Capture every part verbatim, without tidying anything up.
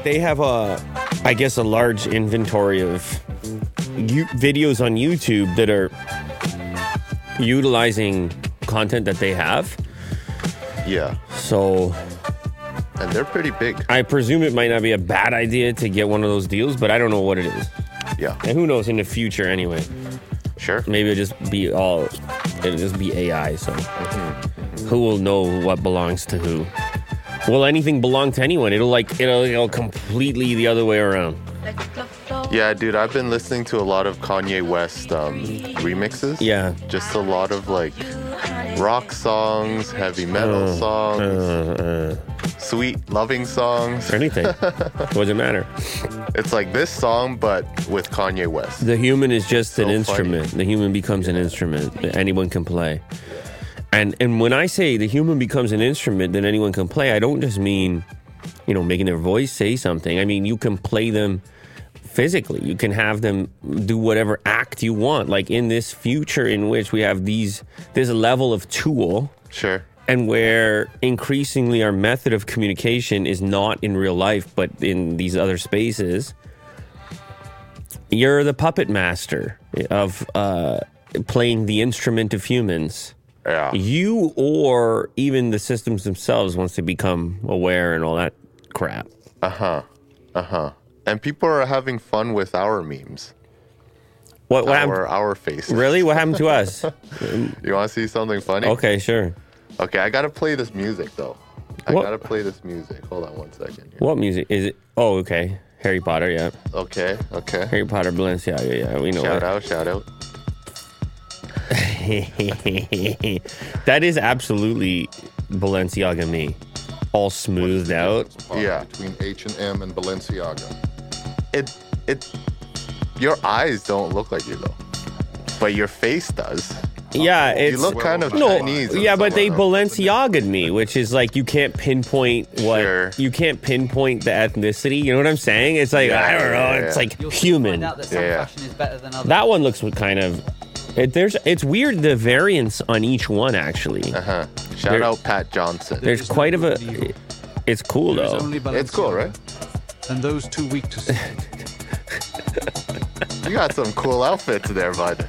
they have a, I guess, a large inventory of you, videos on YouTube that are utilizing content that they have. Yeah. So... And they're pretty big. I presume it might not be a bad idea to get one of those deals, but I don't know what it is. Yeah. And who knows in the future anyway. Sure. Maybe it'll just be all, it'll just be A I, so mm-hmm. who will know what belongs to who? Will anything belong to anyone? It'll like, it'll go completely the other way around. Yeah, dude, I've been listening to a lot of Kanye West um, remixes. Yeah. Just a lot of like rock songs, heavy metal uh, songs, uh, uh, sweet loving songs. Anything. What does it matter? It's like this song, but with Kanye West. The human is just so an instrument. funny. The human becomes yeah. an instrument that anyone can play. And and when I say the human becomes an instrument that anyone can play, I don't just mean, you know, making their voice say something. I mean, you can play them physically. You can have them do whatever act you want. Like in this future in which we have these this level of tool. Sure. And where increasingly our method of communication is not in real life, but in these other spaces. You're the puppet master of uh, playing the instrument of humans. Yeah. You or even the systems themselves once they become aware and all that crap. Uh-huh. Uh-huh. And people are having fun with our memes. What, what our, happened? Our faces. Really? What happened to us? You want to see something funny? Okay, sure. Okay, I got to play this music, though. I What? got to play this music. Hold on one second. Here. What music? Is it? Oh, okay. Harry Potter, yeah. Okay, okay. Harry Potter, Balenciaga, yeah. We know Shout that. out, shout out. That is absolutely Balenciaga me. All smoothed out. Yeah. Between H and M and Balenciaga. It, it, your eyes don't look like you, though. But your face does. Yeah, it's... You look kind of no, Chinese. yeah, but they else. Balenciaga'd me, which is like you can't pinpoint what... Sure. You can't pinpoint the ethnicity. You know what I'm saying? It's like, Yeah, I don't know. yeah, It's yeah. like You'll soon human. find out that some Yeah. fashion is better than others. That one looks kind of... It, there's, it's weird, the variance on each one, actually. Uh-huh. Shout There- out Pat Johnson. There's quite of a... It's cool, There is though. only It's cool, right? And those too weak to see. You got some cool outfits there, bud.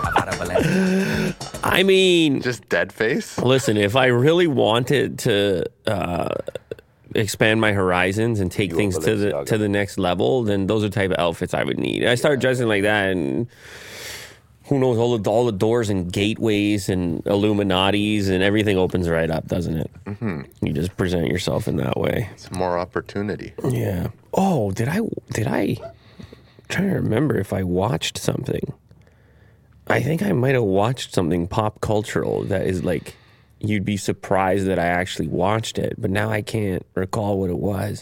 I mean... Just dead face? Listen, if I really wanted to uh, expand my horizons and take You things were to the Balenciaga. to the next level, then those are the type of outfits I would need. I start dressing like that, and who knows, all the all the doors and gateways and Illuminatis and everything opens right up, doesn't it? Mm-hmm. You just present yourself in that way. It's more opportunity. Yeah. Oh, did I? Did I? I'm trying to remember if I watched something. I think I might have watched something pop cultural that is like, you'd be surprised that I actually watched it, but now I can't recall what it was.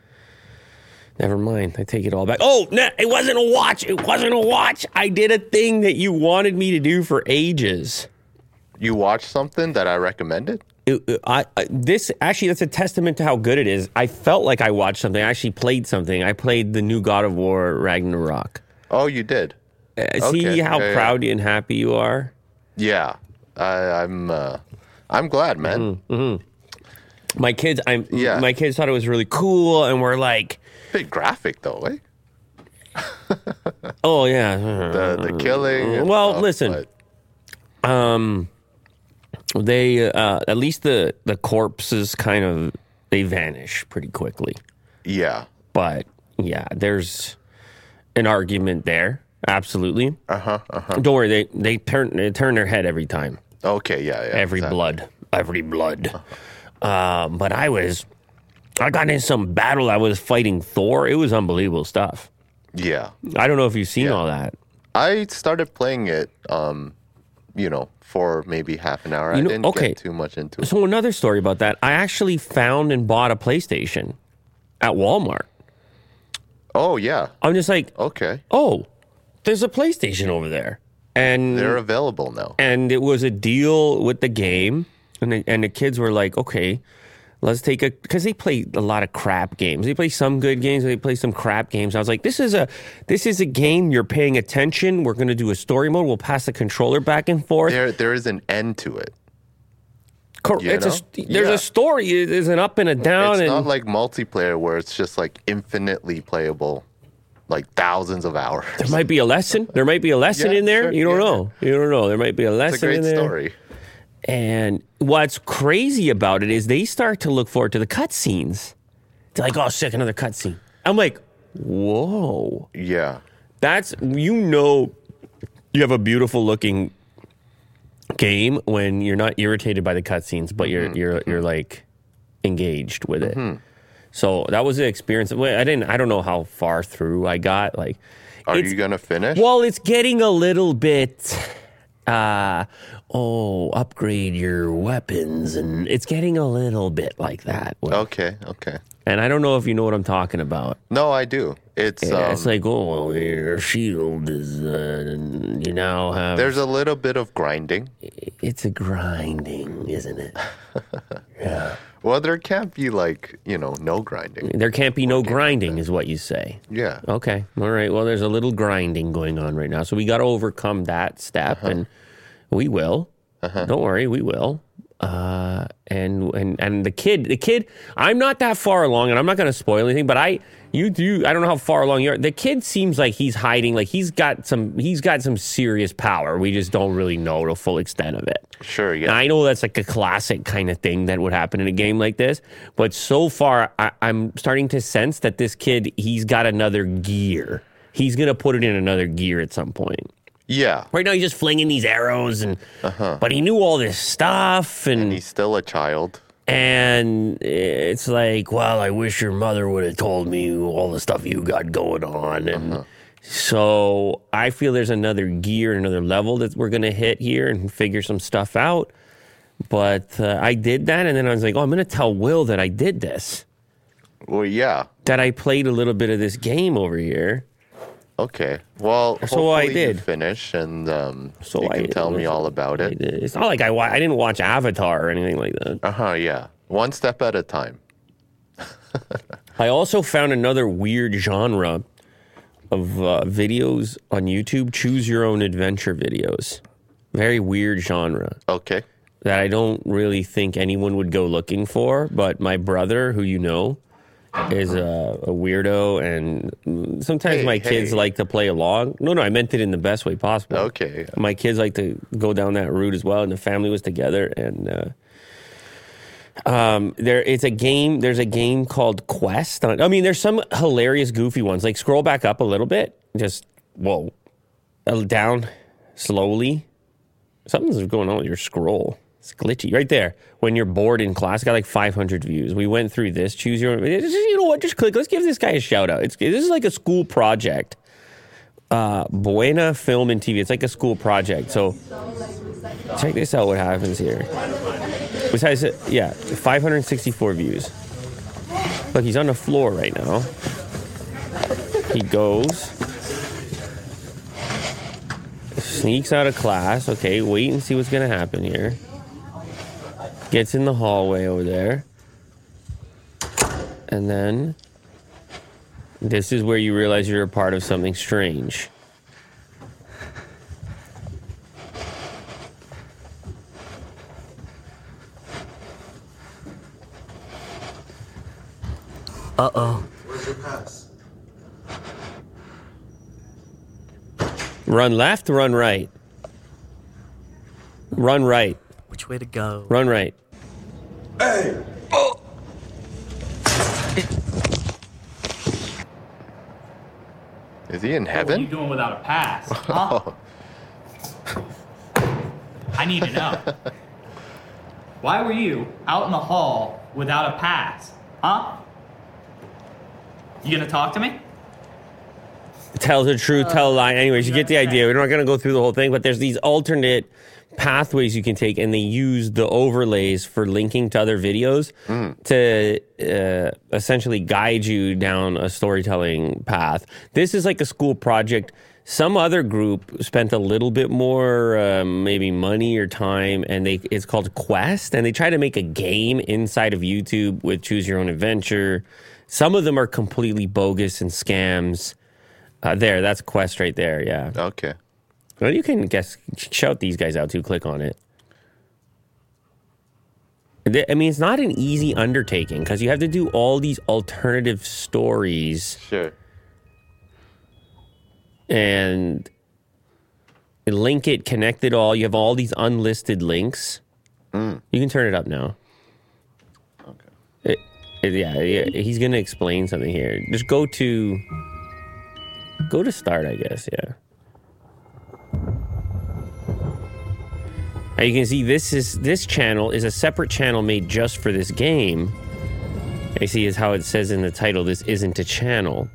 Never mind. I take it all back. Oh, no, it wasn't a watch. It wasn't a watch. I did a thing that you wanted me to do for ages. You watched something that I recommended? It, it- I, I, this actually, that's a testament to how good it is. I felt like I watched something. I actually played something. I played the new God of War Ragnarok. Oh, you did? Uh, see Okay, how yeah, yeah. proud and happy you are? Yeah. I, I'm uh, I'm glad, man. Mm-hmm. My kids, I'm. Yeah. My kids thought it was really cool, and we're like, Big graphic, though, eh? "Oh yeah." The, the killing. and Well, stuff, listen. but- Um, they uh, at least the the corpses kind of they vanish pretty quickly. Yeah. But yeah, there's an argument there. Absolutely. Uh-huh, uh-huh. Don't worry, they they turn they turn their head every time. Okay, yeah, yeah. Every exactly. blood, every blood. Um, but I was, I got in some battle. I was fighting Thor. It was unbelievable stuff. Yeah. I don't know if you've seen Yeah. all that. I started playing it, um, you know, for maybe half an hour. You I know- didn't okay. get too much into it. So another story about that. I actually found and bought a PlayStation at Walmart. Oh, yeah. I'm just like, Okay. oh, there's a PlayStation over there, and They're available now. and it was a deal with the game, and the, and the kids were like, okay, let's take a, because they play a lot of crap games. They play some good games, they play some crap games. I was like, this is a this is a game. You're paying attention. We're going to do a story mode. We'll pass the controller back and forth. There, there is an end to it. Cor- You it's a, know? st- there's Yeah. a story. There's an up and a down. It's and not like multiplayer where it's just like infinitely playable, like thousands of hours. there might be a lesson. There might be a lesson Yeah, in there. sure, You don't yeah. know. You don't know. There might be a lesson It's a great in there. story. And what's crazy about it is they start to look forward to the cutscenes. They're like, oh, sick, another cutscene. I'm like, whoa. Yeah. That's, you know, you have a beautiful looking game when you're not irritated by the cutscenes, but you're, Mm-hmm. you're, you're like engaged with it. So that was the experience. Well, I didn't, I don't know how far through I got. Like, Are it's- you gonna finish? well, it's getting a little bit, uh, oh, upgrade your weapons, and it's getting a little bit like that. okay. Okay. And I don't know if you know what I'm talking about. No, I do. It's Yeah, um, it's like, oh, your shield is, uh, you now have. there's a little bit of grinding. It's a grinding, isn't it? Well, there can't be like you know no grinding. There can't be no grinding, is what you say. Yeah. Okay. All right. Well, there's a little grinding going on right now. So we got to overcome that step, and we will. Don't worry, we will. Uh, and and and the kid, the kid, I'm not that far along, and I'm not going to spoil anything, but I, you do, I don't know how far along you are. The kid seems like he's hiding, like he's got some, he's got some serious power. We just don't really know the full extent of it. Sure. And Yeah. I know that's like a classic kind of thing that would happen in a game like this, but so far I, I'm starting to sense that this kid, he's got another gear. He's going to put it in another gear at some point. Yeah. Right now he's just flinging these arrows, and but he knew all this stuff, and And he's still a child. and it's like, well, I wish your mother would have told me all the stuff you got going on, and so I feel there's another gear, another level that we're gonna hit here and figure some stuff out. But uh, I did that, and then I was like, oh, I'm gonna tell Will that I did this, Well, yeah. that I played a little bit of this game over here. Okay. Well, So I hopefully did. you finish, and um, So you can I- tell me all about I it. did. It's not like I wa- I didn't watch Avatar or anything like that. Uh huh. Yeah. One step at a time. I also found another weird genre of uh, videos on YouTube, choose your own adventure videos. Very weird genre Okay. that I don't really think anyone would go looking for, but my brother, who you know, is a, a weirdo, and sometimes Hey, my kids hey. like to play along. No, no, I meant it in the best way possible. Okay. My kids like to go down that route as well, and the family was together, and uh, um, there it's a game. There's a game called Quest. On, I mean, there's some hilarious, goofy ones. Like scroll back up a little bit, just whoa, uh, down slowly. Something's going on with your scroll. It's glitchy right there. When you're bored in class, got like five hundred views. We went through this. Choose your own. You know what? Just click. Let's give this guy a shout out. It's this is like a school project. Uh, Buena Film and T V. It's like a school project. So check this out. What happens here? Besides, yeah, five hundred sixty-four views. Look, he's on the floor right now. He goes, sneaks out of class. Okay, wait and see what's gonna happen here. Gets in the hallway over there. And then this is where you realize you're a part of something strange. Uh-oh. Where's your pass? Run left, run right. Run right. Which way to go? Run right. Hey! Is he in What are you heaven? doing without a pass? Huh? I need to know. Why were you out in the hall without a pass? Huh? You gonna talk to me? Tell the truth, tell a lie. Anyways, you get the idea. We're not going to go through the whole thing, but there's these alternate pathways you can take, and they use the overlays for linking to other videos to uh, essentially guide you down a storytelling path. This is like a school project. Some other group spent a little bit more, um, maybe money or time, and they it's called Quest, and they try to make a game inside of YouTube with Choose Your Own Adventure. Some of them are completely bogus and scams. Uh, there, that's Quest right there, yeah. Okay. Well, you can guess, shout these guys out too. Click on it. I mean, it's not an easy undertaking because you have to do all these alternative stories Sure. and link it, connect it all. You have all these unlisted links. Mm. You can turn it up now. Okay. It, it, yeah, yeah, he's going to explain something here. Just go to go to start, I guess. Yeah. Now you can see this is this channel is a separate channel made just for this game. I see is how it says in the title. This isn't a channel.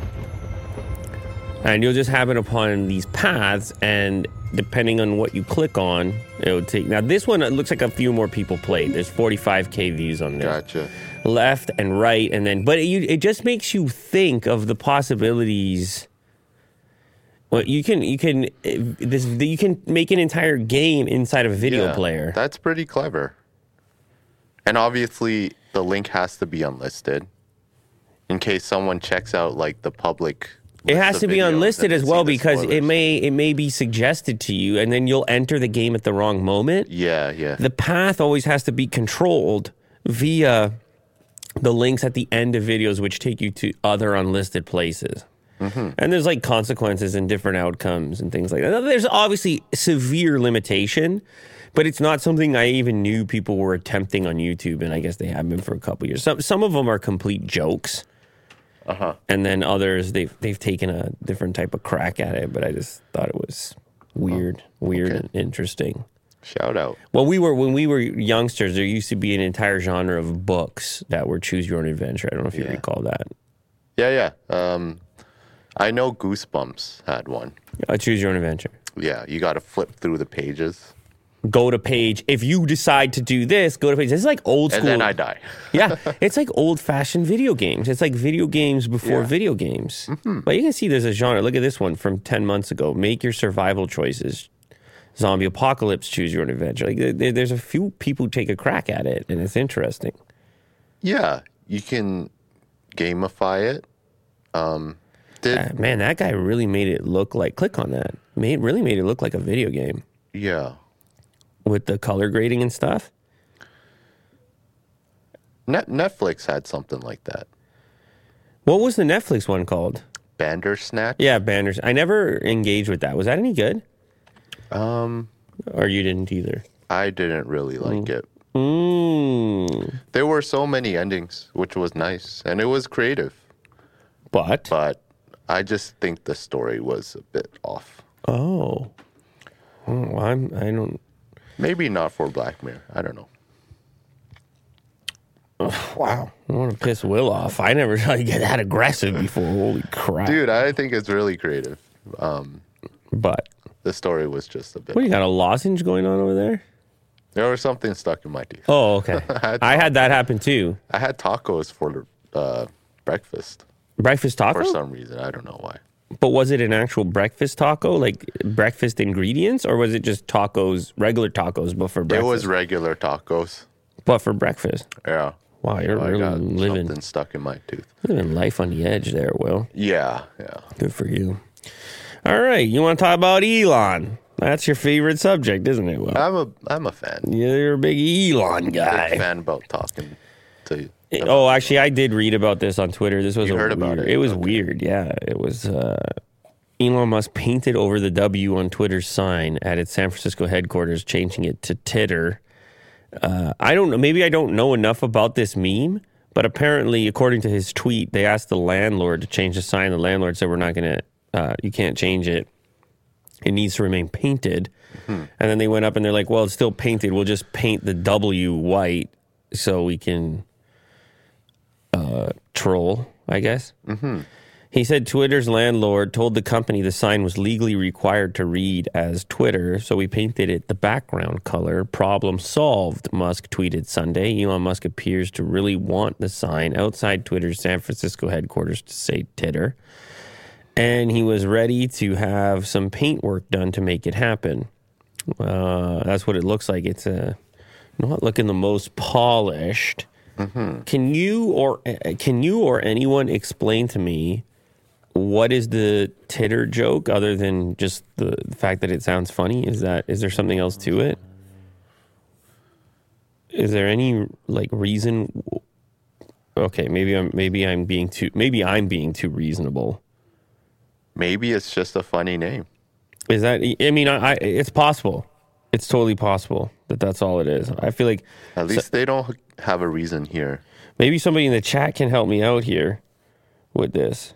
And you'll just happen upon these paths, and depending on what you click on, it'll take... Now, this one, it looks like a few more people played. There's forty-five K views on there. Gotcha. Left and right, and then... But it, you, it just makes you think of the possibilities. Well, you can... You can this you can make an entire game inside of a video Yeah, player. That's pretty clever. And obviously, the link has to be unlisted in case someone checks out, like, the public... It has list to of be videos unlisted and as see well the because it spoilers. may it may be suggested to you, and then you'll enter the game at the wrong moment. Yeah, yeah. The path always has to be controlled via the links at the end of videos, which take you to other unlisted places. Mm-hmm. And there's like consequences and different outcomes and things like that. There's obviously severe limitation, but it's not something I even knew people were attempting on YouTube, and I guess they have been for a couple years. Some some of them are complete jokes. Uh-huh. And then others, they've they've taken a different type of crack at it, but I just thought it was weird, oh, weird okay. and interesting. Shout out. Well, we were when we were youngsters, there used to be an entire genre of books that were choose your own adventure. I don't know if you Yeah. recall that. Yeah, yeah. Um, I know Goosebumps had one. Uh, choose your own adventure. Yeah, you got to flip through the pages. Go to page. If you decide to do this, go to page. This is like old school. And then I die. Yeah, it's like old-fashioned video games. It's like video games before Yeah. video games. Mm-hmm. But you can see there's a genre. Look at this one from ten months ago. Make your survival choices. Zombie apocalypse, choose your own adventure. Like there, there's a few people who take a crack at it, and it's interesting. Yeah, you can gamify it. Um, did Uh, man, that guy really made it look like, click on that. Made really made it look like a video game yeah. with the color grading and stuff. Net- Netflix had something like that. What was the Netflix one called? Bandersnatch? Yeah, Banners. I never engaged with that. Was that any good? Um, Or you didn't either? I didn't really like it. Mm. There were so many endings, which was nice, and it was creative. But, But I just think the story was a bit off. oh, oh well, I'm. I don't. Maybe not for Black Mirror. I don't know. Wow, I don't want to piss Will off. I never saw you get that aggressive before. Holy crap, Dude, I think it's really creative. Um, But the story was just a bit. what, you got a lozenge going on over there? There was something stuck in my teeth. Oh, okay. I had I had that happen too. I had tacos for uh, breakfast Breakfast taco. for some reason. I don't know why. But was it an actual breakfast taco, like breakfast ingredients, or was it just tacos, regular tacos, but for breakfast? It was regular tacos. But for breakfast. Yeah. Wow, you're I really got living something stuck in my tooth. living life on the edge there, Will. Yeah, yeah. Good for you. All right, you want to talk about Elon? That's your favorite subject, isn't it, Will? I'm a I'm a fan. You're a big Elon guy. Big fan about talking to. Oh, actually, I did read about this on Twitter. This was You a heard about weird, it? It was Okay. weird. Yeah, it was. Uh, Elon Musk painted over the W on Twitter's sign at its San Francisco headquarters, changing it to Titter. Uh, I don't know. Maybe I don't know enough about this meme, but apparently, according to his tweet, they asked the landlord to change the sign. The landlord said, "We're not going to. Uh, you can't change it. It needs to remain painted." Mm-hmm. And then they went up and they're like, "Well, it's still painted. We'll just paint the W white so we can." Uh, troll, I guess. Mm-hmm. He said Twitter's landlord told the company the sign was legally required to read as Twitter, so we painted it the background color. Problem solved, Musk tweeted Sunday. Elon Musk appears to really want the sign outside Twitter's San Francisco headquarters to say Titter, and he was ready to have some paint work done to make it happen. Uh, that's what it looks like. It's uh, not looking the most polished. Mm-hmm. Can you or can you or anyone explain to me what is the Titter joke other than just the fact that it sounds funny? Is that is there something else to it? is there any like reason? Okay, maybe I'm maybe I'm being too maybe I'm being too reasonable. Maybe it's just a funny name. Is that? I mean, I, I it's possible. It's totally possible that that's all it is. I feel like At least so, they don't have a reason here. Maybe somebody in the chat can help me out here with this.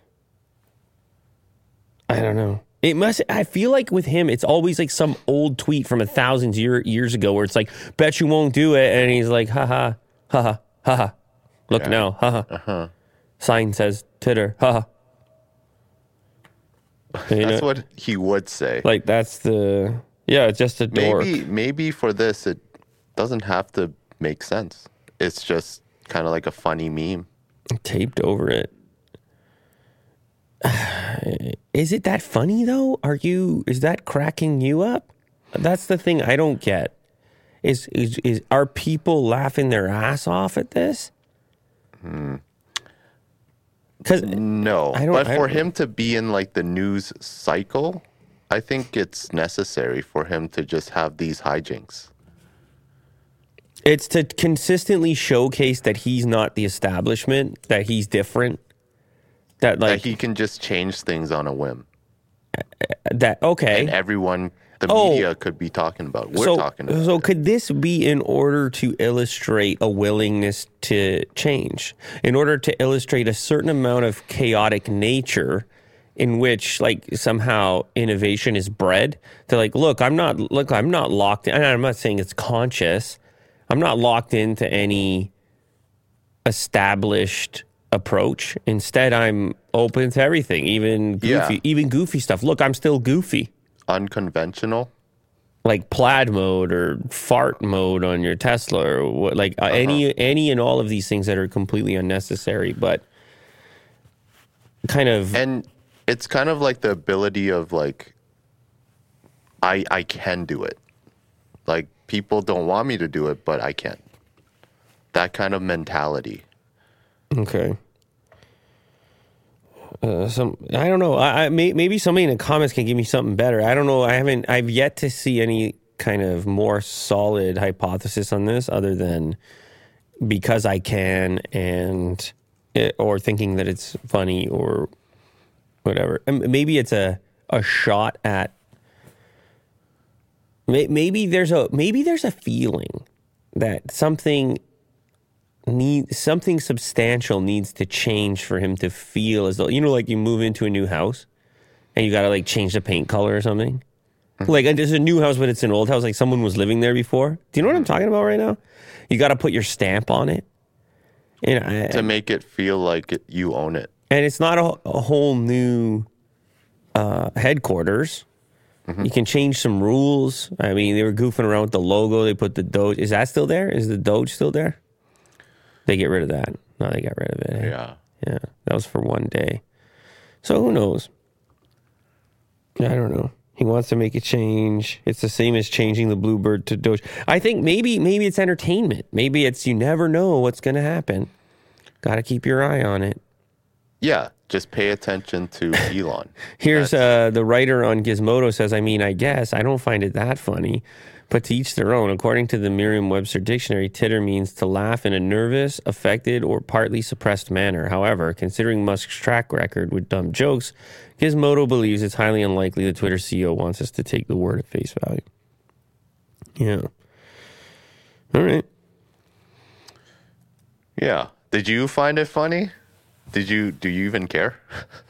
I don't know. It must. I feel like with him, it's always like some old tweet from a thousand year, years ago where it's like, "Bet you won't do it," and he's like, "Ha ha, ha ha, ha ha." Look yeah. now, ha ha. Uh-huh. Sign says titter, ha ha. That's know? What he would say. Like that's the yeah, it's just a dork. Maybe maybe for this it doesn't have to make sense. It's just kind of like a funny meme taped over it. Is it that funny though? Are you? Is that cracking you up? That's the thing I don't get. Is is is are people laughing their ass off at this? Because hmm. no, I don't, but I for don't, him to be in like the news cycle, I think it's necessary for him to just have these hijinks. It's to consistently showcase that he's not the establishment, that he's different. That like that he can just change things on a whim. That okay, and everyone, the oh, media could be talking about. We're so, talking about. So it. could this be in order to illustrate a willingness to change, in order to illustrate a certain amount of chaotic nature, in which like somehow innovation is bred? They're like, look, I'm not look, I'm not locked in. And I'm not saying it's conscious. I'm not locked into any established approach. Instead, I'm open to everything, even goofy, yeah. even goofy stuff. Look, I'm still goofy. Unconventional, like plaid mode or fart mode on your Tesla, or what, like uh, uh-huh. any any and all of these things that are completely unnecessary, but kind of. And it's kind of like the ability of like, I I can do it. Like people don't want me to do it, but I can. That kind of mentality. Okay. Uh, some I don't know. I, I may, maybe somebody in the comments can give me something better. I don't know. I haven't. I've yet to see any kind of more solid hypothesis on this, other than because I can, and it, or thinking that it's funny or whatever. And maybe it's a a shot at. Maybe there's a maybe there's a feeling that something. Need something substantial needs to change for him to feel as though, you know, like you move into a new house and you got to like change the paint color or something. Mm-hmm. Like there's a new house, but it's an old house. Like someone was living there before. Do you know what I'm talking about right now? You got to put your stamp on it. And I, to make it feel like it, you own it. And it's not a, a whole new uh, headquarters. Mm-hmm. You can change some rules. I mean, they were goofing around with the logo. They put the Doge. Is that still there? Is the Doge still there? They get rid of that. No, they got rid of it. Eh? Yeah. Yeah. That was for one day. So who knows? I don't know. He wants to make a change. It's the same as changing the Bluebird to Doge. I think maybe maybe it's entertainment. Maybe it's you never know what's going to happen. Got to keep your eye on it. Yeah. Just pay attention to Elon. Here's uh, the writer on Gizmodo says, I mean, I guess I don't find it that funny. But to each their own. According to the Merriam-Webster dictionary, titter means to laugh in a nervous, affected, or partly suppressed manner. However, considering Musk's track record with dumb jokes, Gizmodo believes it's highly unlikely the Twitter C E O wants us to take the word at face value. Yeah. All right. Yeah. Did you find it funny? Did you, do you even care?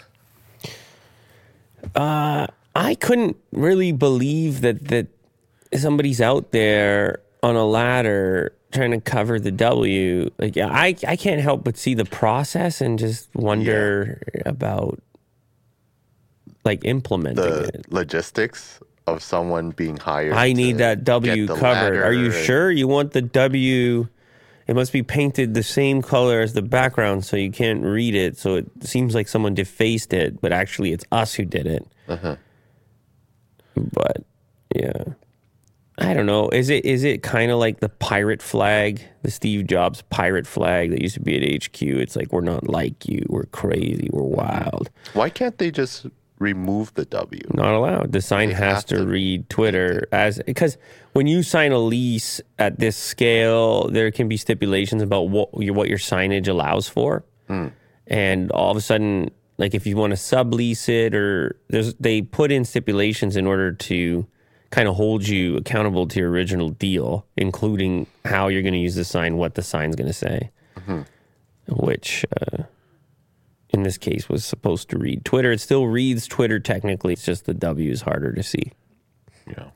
uh, I couldn't really believe that, that, somebody's out there on a ladder trying to cover the W. Like I, I can't help but see the process and just wonder yeah. about like implementing the it. Logistics of someone being hired. I need that W covered. Are you and... sure you want the W? It must be painted the same color as the background so you can't read it. So it seems like someone defaced it, but actually it's us who did it. Uh-huh. But yeah. I don't know. Is it is it kind of like the pirate flag, the Steve Jobs pirate flag that used to be at H Q? It's like, we're not like you. We're crazy. We're wild. Why can't they just remove the W. Not allowed. The sign They has have to, to read Twitter as because when you sign a lease at this scale, there can be stipulations about what your what your signage allows for, Mm. and all of a sudden, like if you want to sublease it, or there's they put in stipulations in order to kind of hold you accountable to your original deal, including how you're going to use the sign, what the sign's going to say, Mm-hmm. which. Uh, in this case, was supposed to read Twitter. It still reads Twitter technically. It's just the W is harder to see. Yeah.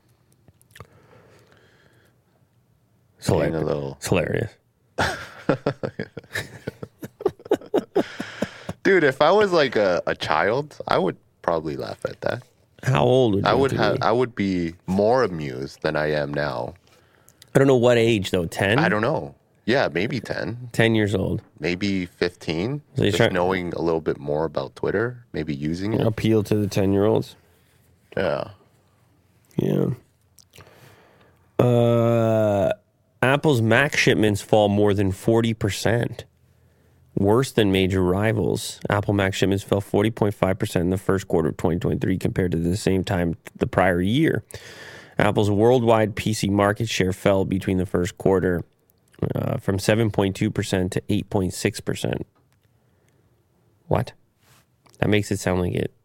It's hilarious. Being a little- It's hilarious. Dude, if I was like a, a child, I would probably laugh at that. How old would you I would to have. be? I would be more amused than I am now. I don't know what age, though. ten? I don't know. Yeah, maybe ten, ten years old. maybe fifteen. So you're just try- knowing a little bit more about Twitter, maybe using it. Appeal to the ten-year-olds. Yeah. Yeah. Uh, Apple's Mac shipments fall more than forty percent. Worse than major rivals. Apple Mac shipments fell forty point five percent in the first quarter of twenty twenty-three compared to the same time the prior year. Apple's worldwide P C market share fell between the first quarter uh, from seven point two percent to eight point six percent. What? That makes it sound like it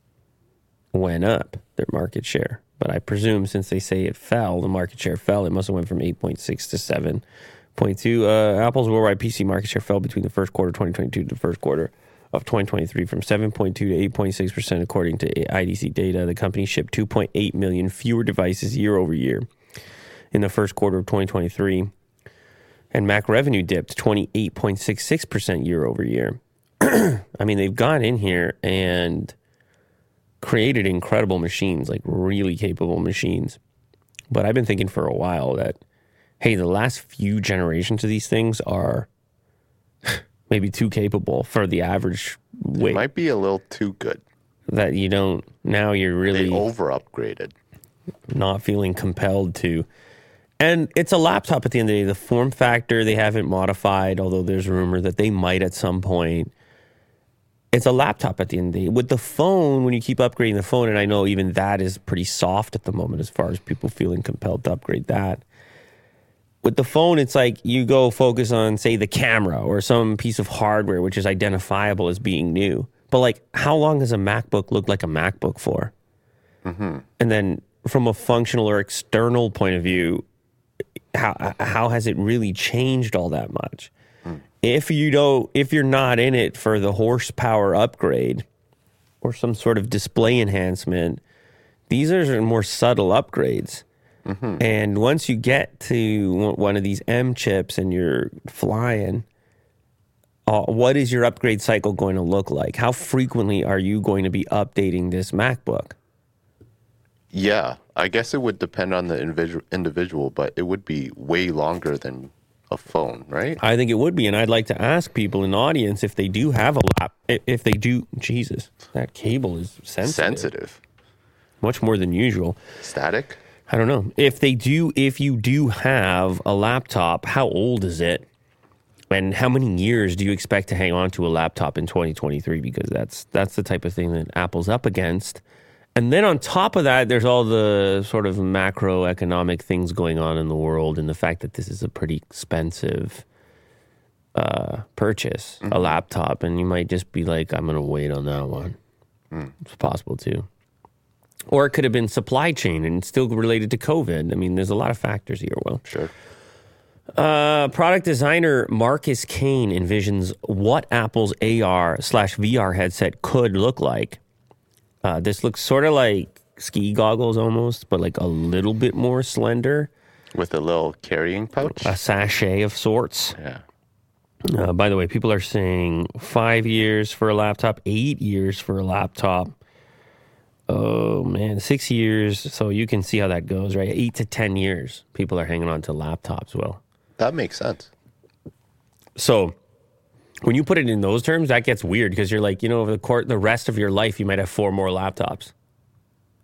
went up, their market share. But I presume since they say it fell, the market share fell, it must have went from eight point six to seven point two. Uh, Apple's worldwide P C market share fell between the first quarter of twenty twenty-two to the first quarter of twenty twenty-three from seven point two to eight point six percent according to I D C data. The company shipped two point eight million fewer devices year over year in the first quarter of twenty twenty-three. And Mac revenue dipped twenty-eight point six six percent year over year. I mean, they've gone in here and created incredible machines, like really capable machines. But I've been thinking for a while that, hey, the last few generations of these things are maybe too capable for the average It weight. might be a little too good. That you don't, now you're really They over upgraded. not feeling compelled to. And it's a laptop at the end of the day. The form factor, they haven't modified, although there's a rumor that they might at some point. It's a laptop at the end of the day. With the phone, when you keep upgrading the phone, and I know even that is pretty soft at the moment as far as people feeling compelled to upgrade that. With the phone, it's like you go focus on, say, the camera or some piece of hardware which is identifiable as being new. But, like, how long does a MacBook look like a MacBook for? Mm-hmm. And then from a functional or external point of view, how how has it really changed all that much? Mm. If you don't, if you're not in it for the horsepower upgrade or some sort of display enhancement, these are more subtle upgrades. Mm-hmm. And once you get to one of these M chips and you're flying, uh, what is your upgrade cycle going to look like? How frequently are you going to be updating this MacBook? Yeah, I guess it would depend on the individual, individual, but it would be way longer than a phone, right? I think it would be, and I'd like to ask people in the audience if they do have a lap, if they do, Jesus, that cable is sensitive. Sensitive. Much more than usual. Static? I don't know. If they do, if you do have a laptop, how old is it? And how many years do you expect to hang on to a laptop in twenty twenty-three? Because that's that's the type of thing that Apple's up against. And then on top of that, there's all the sort of macroeconomic things going on in the world and the fact that this is a pretty expensive uh, purchase, mm-hmm. a laptop. And you might just be like, I'm going to wait on that one. Mm. It's possible too. Or it could have been supply chain and still related to COVID. I mean, there's a lot of factors here, Will. Sure. Uh, product designer Marcus Kane envisions what Apple's A R slash V R headset could look like. Uh, this looks sort of like ski goggles almost, but like a little bit more slender. With a little carrying pouch? A sachet of sorts. Yeah. Uh, by the way, people are saying five years for a laptop, eight years for a laptop. Oh, man, six years. So you can see how that goes, right? Eight to ten years, people are hanging on to laptops, Will. That makes sense. So when you put it in those terms, that gets weird because you're like, you know, over the course, the rest of your life, you might have four more laptops.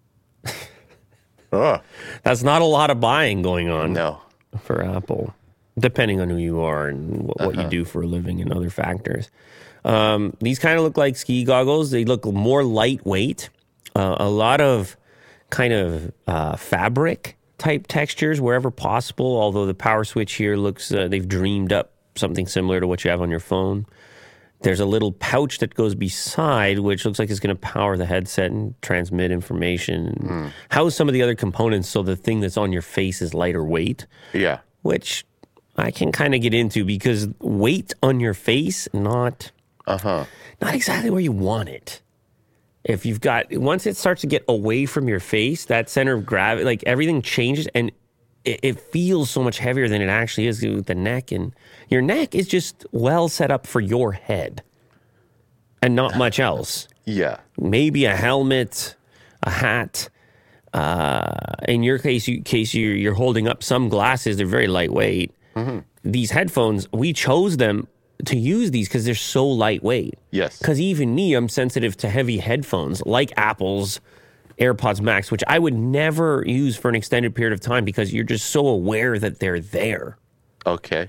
Oh. That's not a lot of buying going on No. for Apple. depending on who you are and what, what you do for a living and other factors. Um, these kind of look like ski goggles. They look more lightweight. Uh, a lot of kind of uh, fabric type textures wherever possible, although the power switch here looks, uh, they've dreamed up something similar to what you have on your phone. There's a little pouch that goes beside, which looks like it's going to power the headset and transmit information. And Mm. house some of the other components so the thing that's on your face is lighter weight, Yeah. which I can kind of get into because weight on your face, not Uh-huh. not exactly where you want it. If you've got, once it starts to get away from your face, that center of gravity, like everything changes and it, it feels so much heavier than it actually is with the neck. And your neck is just well set up for your head and not much else. Yeah. Maybe a helmet, a hat. Uh, in your case, you, case you're, you're holding up some glasses. They're very lightweight. Mm-hmm. These headphones, we chose them to use these because they're so lightweight. Yes. Because even me, I'm sensitive to heavy headphones like Apple's AirPods Max, which I would never use for an extended period of time because you're just so aware that they're there. Okay.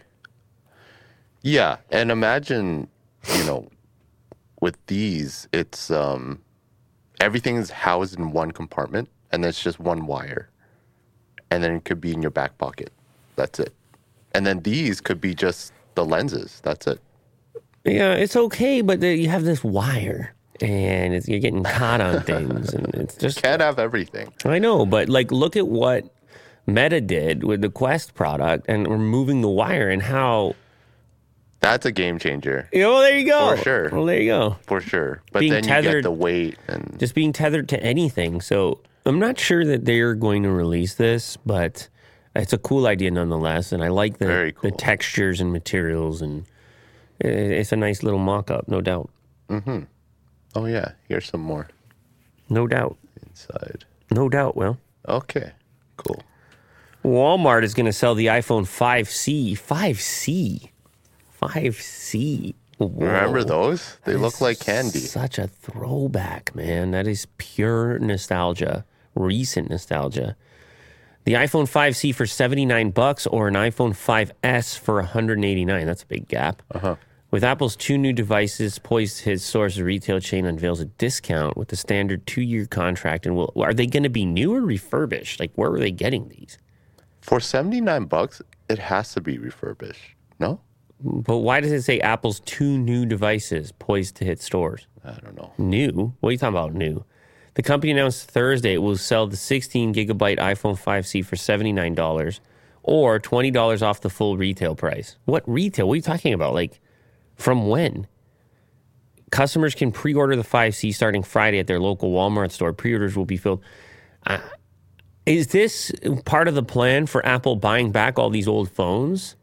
Yeah, and imagine, you know, with these, it's um, everything is housed in one compartment, and it's just one wire, and then it could be in your back pocket. That's it. And then these could be just the lenses. That's it. Yeah, it's okay, but the, you have this wire, and it's, you're getting caught on things, and it's just... Can't have everything. I know, but like, look at what Meta did with the Quest product and removing the wire and how... That's a game changer. You know, there you go. For sure. Well, there you go. For sure. But Being then you tethered- get the weight and Just being tethered to anything. So I'm not sure that they're going to release this, but it's a cool idea nonetheless. And I like the, Very cool. the textures and materials, and it- it's a nice little mock-up, no doubt. oh yeah, here's some more No doubt. inside. No doubt, Will. Okay. Cool. Walmart is going to sell the iPhone five C. five C. five C. Whoa. Remember those? They look That's like candy. Such a throwback, man. That is pure nostalgia, recent nostalgia. The iPhone five C for seventy-nine bucks or an iPhone five S for one hundred eighty-nine. That's a big gap. Uh-huh. With Apple's two new devices poised, his source retail chain unveils a discount with the standard two-year contract. And will, are they going to be new or refurbished? Like, where are they getting these? For seventy-nine bucks, it has to be refurbished. No? But why does it say Apple's two new devices poised to hit stores? I don't know. New? What are you talking about, new? The company announced Thursday it will sell the sixteen gigabyte iPhone five C for seventy-nine dollars or twenty dollars off the full retail price. What retail? What are you talking about? Like, from when? Customers can pre-order the five C starting Friday at their local Walmart store. Pre-orders will be filled. Uh, is this part of the plan for Apple buying back all these old phones?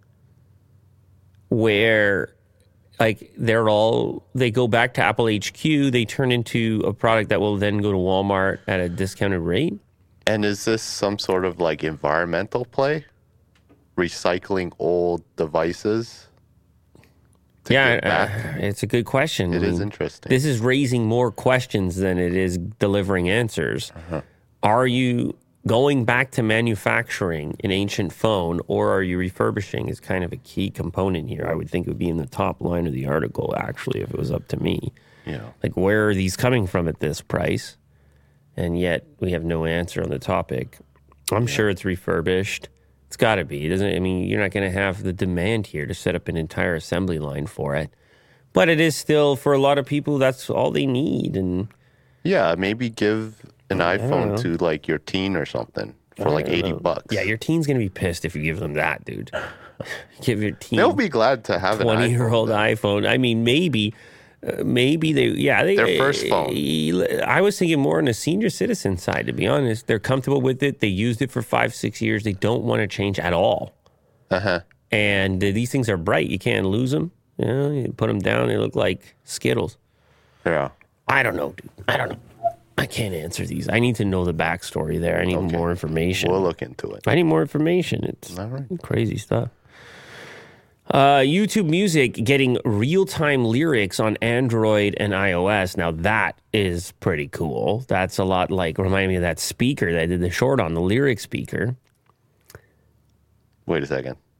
Where, like, they're all, they go back to Apple H Q, they turn into a product that will then go to Walmart at a discounted rate? And is this some sort of like environmental play? Recycling old devices? to Yeah, get back? uh, it's a good question. It I is mean, interesting. This is raising more questions than it is delivering answers. Uh-huh. Are you going back to manufacturing an ancient phone, or are you refurbishing is kind of a key component here. I would think it would be in the top line of the article, actually, if it was up to me. Yeah. Like, where are these coming from at this price? And yet we have no answer on the topic. I'm sure it's refurbished. It's got to be. It doesn't, I mean, you're not going to have the demand here to set up an entire assembly line for it. But it is still, for a lot of people, that's all they need. And Yeah, maybe give an iPhone to like your teen or something for like eighty bucks. yeah, your teen's going to be pissed if you give them that, dude. Give your teen They'll be glad to have an iPhone. twenty-year-old iPhone. I mean, maybe, uh, maybe they, yeah. They, Their first phone. I was thinking more on the senior citizen side, to be honest. They're comfortable with it. They used it for five, six years. They don't want to change at all. Uh-huh. And uh, these things are bright. You can't lose them. You know, you put them down, they look like Skittles. Yeah. I don't know, dude. I don't know. I can't answer these. I need to know the backstory there. I need Okay. more information. We'll look into it. I need more information. It's All right. crazy stuff. Uh, YouTube Music getting real-time lyrics on Android and iOS. Now, that is pretty cool. That's a lot like, remind me of that speaker that I did the short on, the lyric speaker. Wait a second.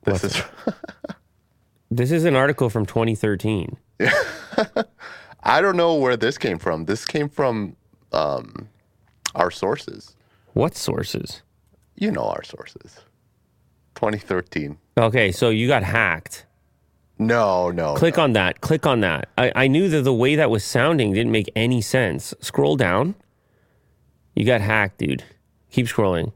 This is. This is an article from twenty thirteen. I don't know where this came from. This came from um, our sources. What sources? You know our sources. twenty thirteen. Okay, so you got hacked. No, no. Click no. on that. Click on that. I, I knew that the way that was sounding didn't make any sense. Scroll down. You got hacked, dude. Keep scrolling.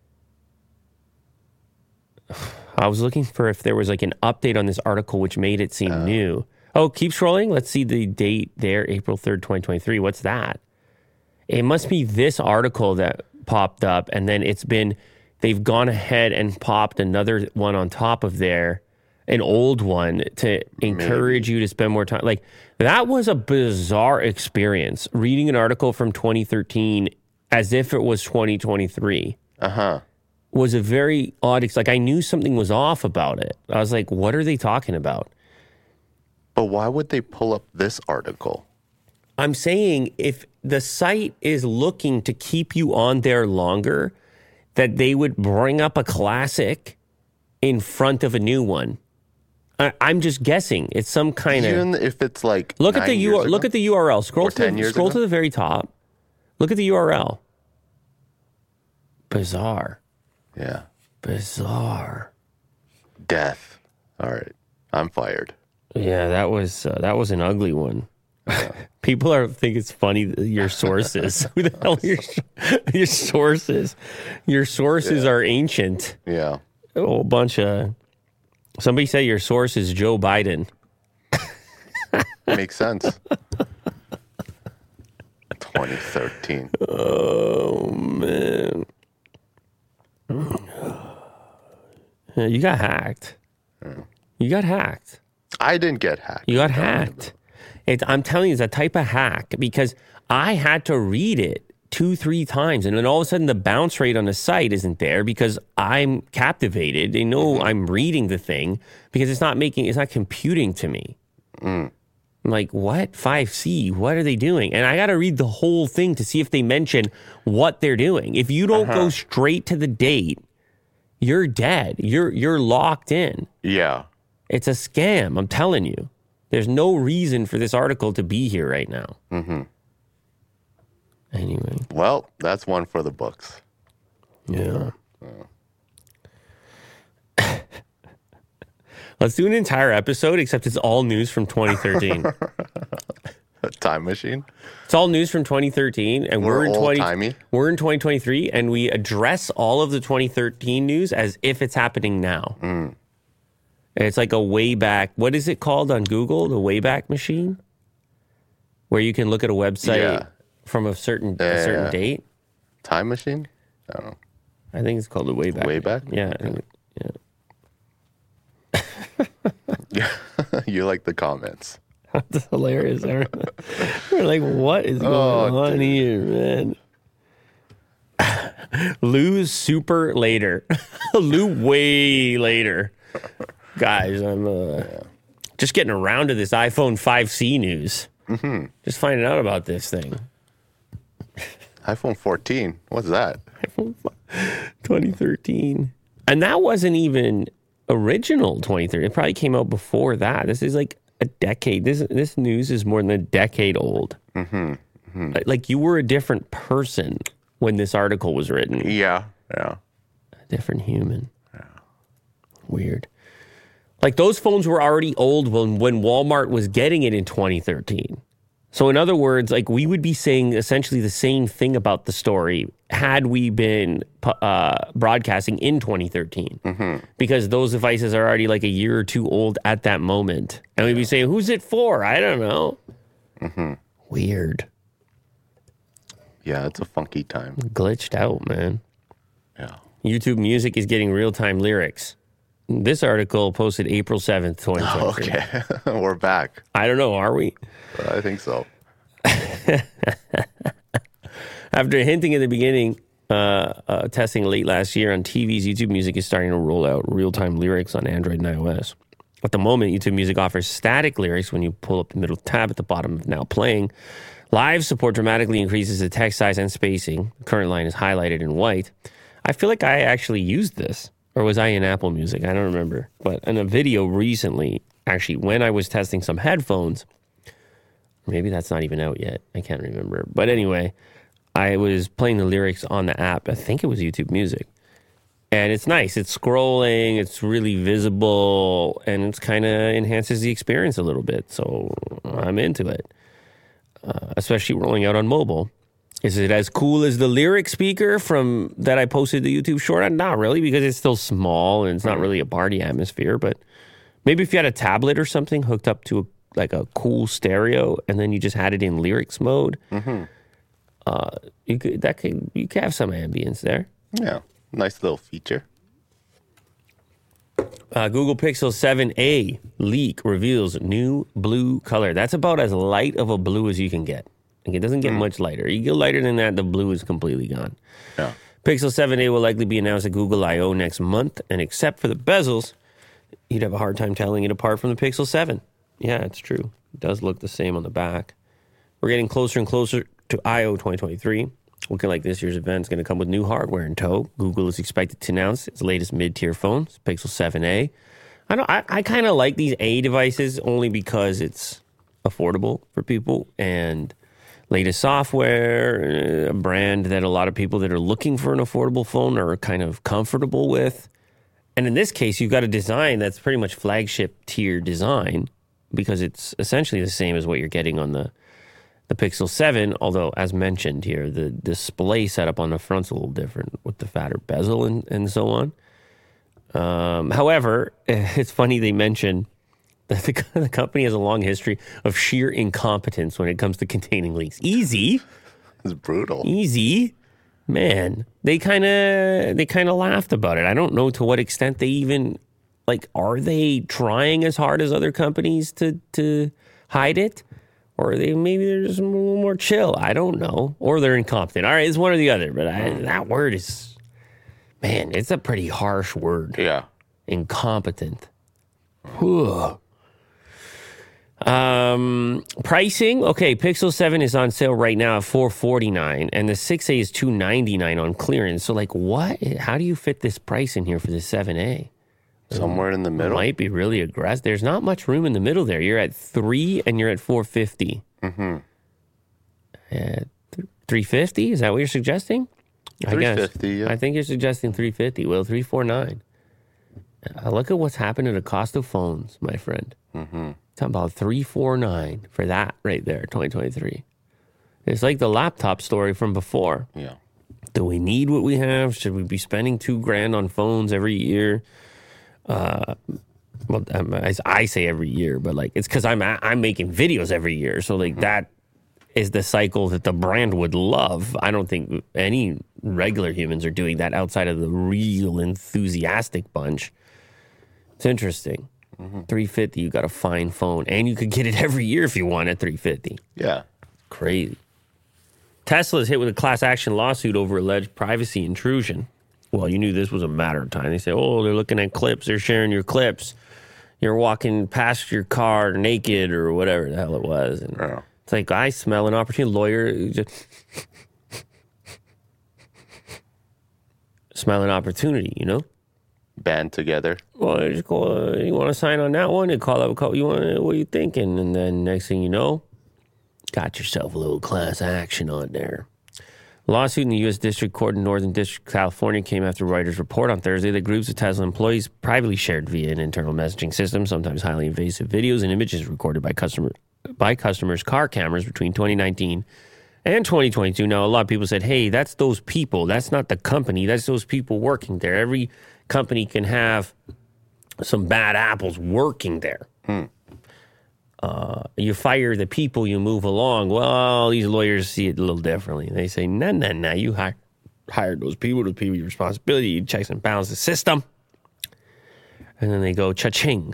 I was looking for if there was like an update on this article which made it seem uh, new. Oh, keep scrolling. Let's see the date there, April third, twenty twenty-three. What's that? It must be this article that popped up, and then it's been, they've gone ahead and popped another one on top of there, an old one to encourage Maybe. you to spend more time. Like, that was a bizarre experience, reading an article from twenty thirteen as if it was twenty twenty-three. Uh-huh. Was a very odd, it's like I knew something was off about it. I was like, what are they talking about? But why would they pull up this article? I'm saying if the site is looking to keep you on there longer, that they would bring up a classic in front of a new one. I, I'm just guessing. It's some kind of. Even if it's like look at the U R L. Look at the U R L. Scroll to the, scroll to the very top. Look at the U R L. Bizarre. Yeah. Bizarre. Death. All right. I'm fired. Yeah, that was uh, that was an ugly one. Yeah. People are think it's funny your sources. Who the hell are your, your sources? Your sources yeah. are ancient. Yeah. A whole bunch of. Somebody said your source is Joe Biden. Makes sense. twenty thirteen. Oh man. You got hacked. Yeah. You got hacked. I didn't get hacked. You got hacked. It, I'm telling you, it's a type of hack because I had to read it two, three times. And then all of a sudden the bounce rate on the site isn't there because I'm captivated. They know mm-hmm. I'm reading the thing because it's not making, it's not computing to me. Mm. I'm like, what? five C? What are they doing? And I got to read the whole thing to see if they mention what they're doing. If you don't uh-huh. go straight to the date, you're dead. You're you're locked in. Yeah. It's a scam. I'm telling you. There's no reason for this article to be here right now. Mm-hmm. Anyway. Well, that's one for the books. Yeah. yeah. Let's do an entire episode, except it's all news from twenty thirteen. A time machine? It's all news from twenty thirteen, and we're, we're in twenty. We're in twenty twenty-three, and we address all of the twenty thirteen news as if it's happening now. Mm. And it's like a Wayback. What is it called on Google? The Wayback Machine, where you can look at a website yeah. from a certain uh, a certain date. Time machine? I don't know. I think it's called the Wayback. Wayback? Yeah. I think, yeah. You like the comments. That's hilarious. We're like, what is going oh, on dude. here, man? Lou's super later. Lou way later. Guys, I'm uh, yeah. just getting around to this iPhone five C news. Mm-hmm. Just finding out about this thing. iPhone fourteen. What's that? iPhone twenty thirteen. And that wasn't even original twenty thirteen. It probably came out before that. This is like a decade. This this news is more than a decade old. Mm-hmm. Mm-hmm. Like you were a different person when this article was written. Yeah, yeah. A different human. Yeah. Weird. Like those phones were already old when, when Walmart was getting it in twenty thirteen. So in other words, like we would be saying essentially the same thing about the story had we been uh, broadcasting in twenty thirteen. Mm-hmm. Because those devices are already like a year or two old at that moment. And we'd be saying, who's it for? I don't know. Mm-hmm. Weird. Yeah, it's a funky time. Glitched out, man. Yeah. YouTube Music is getting real-time lyrics. This article posted April seventh, twenty twenty-three. Okay, we're back. I don't know, are we? I think so. After hinting at the beginning, uh, uh, testing late last year on T Vs, YouTube Music is starting to roll out real-time lyrics on Android and iOS. At the moment, YouTube Music offers static lyrics when you pull up the middle tab at the bottom of Now Playing. Live support dramatically increases the text size and spacing. The current line is highlighted in white. I feel like I actually used this Or was I in Apple Music? I don't remember. But in a video recently, actually, when I was testing some headphones, maybe that's not even out yet. I can't remember. But anyway, I was playing the lyrics on the app. I think it was YouTube Music. And it's nice. It's scrolling. It's really visible. And it's kind of enhances the experience a little bit. So I'm into it. Uh, especially rolling out on mobile. Is it as cool as the lyric speaker from that I posted the YouTube short? Not really, because it's still small and it's not really a party atmosphere. But maybe if you had a tablet or something hooked up to a, like a cool stereo, and then you just had it in lyrics mode, mm-hmm. uh, you could that could you could have some ambience there. Yeah, nice little feature. Uh, Google Pixel seven a leak reveals new blue color. That's about as light of a blue as you can get. Like it doesn't get mm. much lighter. You get lighter than that, the blue is completely gone. Yeah. Pixel seven a will likely be announced at Google I O next month, and except for the bezels, you'd have a hard time telling it apart from the Pixel seven. Yeah, it's true. It does look the same on the back. We're getting closer and closer to I O twenty twenty-three. Looking like this year's event is going to come with new hardware in tow. Google is expected to announce its latest mid-tier phone, Pixel seven a. I don't. I, I kind of like these A devices only because it's affordable for people and latest software, a brand that a lot of people that are looking for an affordable phone are kind of comfortable with. And in this case, you've got a design that's pretty much flagship tier design because it's essentially the same as what you're getting on the, the Pixel seven, although, as mentioned here, the display setup on the front's a little different with the fatter bezel and, and so on. Um, however, it's funny they mention that the, the company has a long history of sheer incompetence when it comes to containing leaks. Easy. It's brutal. Easy. Man, they kind of they kind of laughed about it. I don't know to what extent they even, like, are they trying as hard as other companies to, to hide it? Or are they maybe they're just a little more chill? I don't know. Or they're incompetent. All right, it's one or the other. But I, that word is, man, it's a pretty harsh word. Yeah. Incompetent. Whew. Um, pricing. Okay, Pixel seven is on sale right now at four forty-nine, and the six A is two ninety-nine on clearance. So, like, what? How do you fit this price in here for the seven A? Somewhere in the middle. Might be really aggressive. There's not much room in the middle there. You're at three, and you're at four fifty. Mm-hmm. At three fifty? Is that what you're suggesting? I guess. three fifty, yeah. I think you're suggesting three fifty. Well, three forty-nine. Uh, look at what's happened to the cost of phones, my friend. Mm-hmm. Talking about three forty-nine for that right there, twenty twenty-three. It's like the laptop story from before. Yeah. Do we need what we have? Should we be spending two grand on phones every year? Uh, well, I, I say every year, but like it's because I'm I'm making videos every year, so like mm-hmm. that is the cycle that the brand would love. I don't think any regular humans are doing that outside of the real enthusiastic bunch. It's interesting. Mm-hmm. three fifty, you got a fine phone, and you could get it every year if you want at three fifty. Yeah. Crazy. Tesla is hit with a class action lawsuit over alleged privacy intrusion. Well, you knew this was a matter of time. They say, oh, they're looking at clips. They're sharing your clips. You're walking past your car naked or whatever the hell it was. And yeah. It's like, I smell an opportunity. Lawyer just smell an opportunity, you know? Band together. Well, you, just call, uh, you want to sign on that one? You call up, call, you want, what are you thinking? And then next thing you know, got yourself a little class action on there. Lawsuit in the U S District Court in Northern District, California came after Reuters report on Thursday that groups of Tesla employees privately shared via an internal messaging system, sometimes highly invasive videos and images recorded by customer by customers' car cameras between twenty nineteen and twenty twenty-two. Now, a lot of people said, hey, that's those people. That's not the company. That's those people working there. Every company can have some bad apples working there. Hmm. Uh, you fire the people, you move along. Well, these lawyers see it a little differently. They say, no, no, no, you hi- hired those people, those people, your responsibility, you checks and balance the system. And then they go, cha-ching.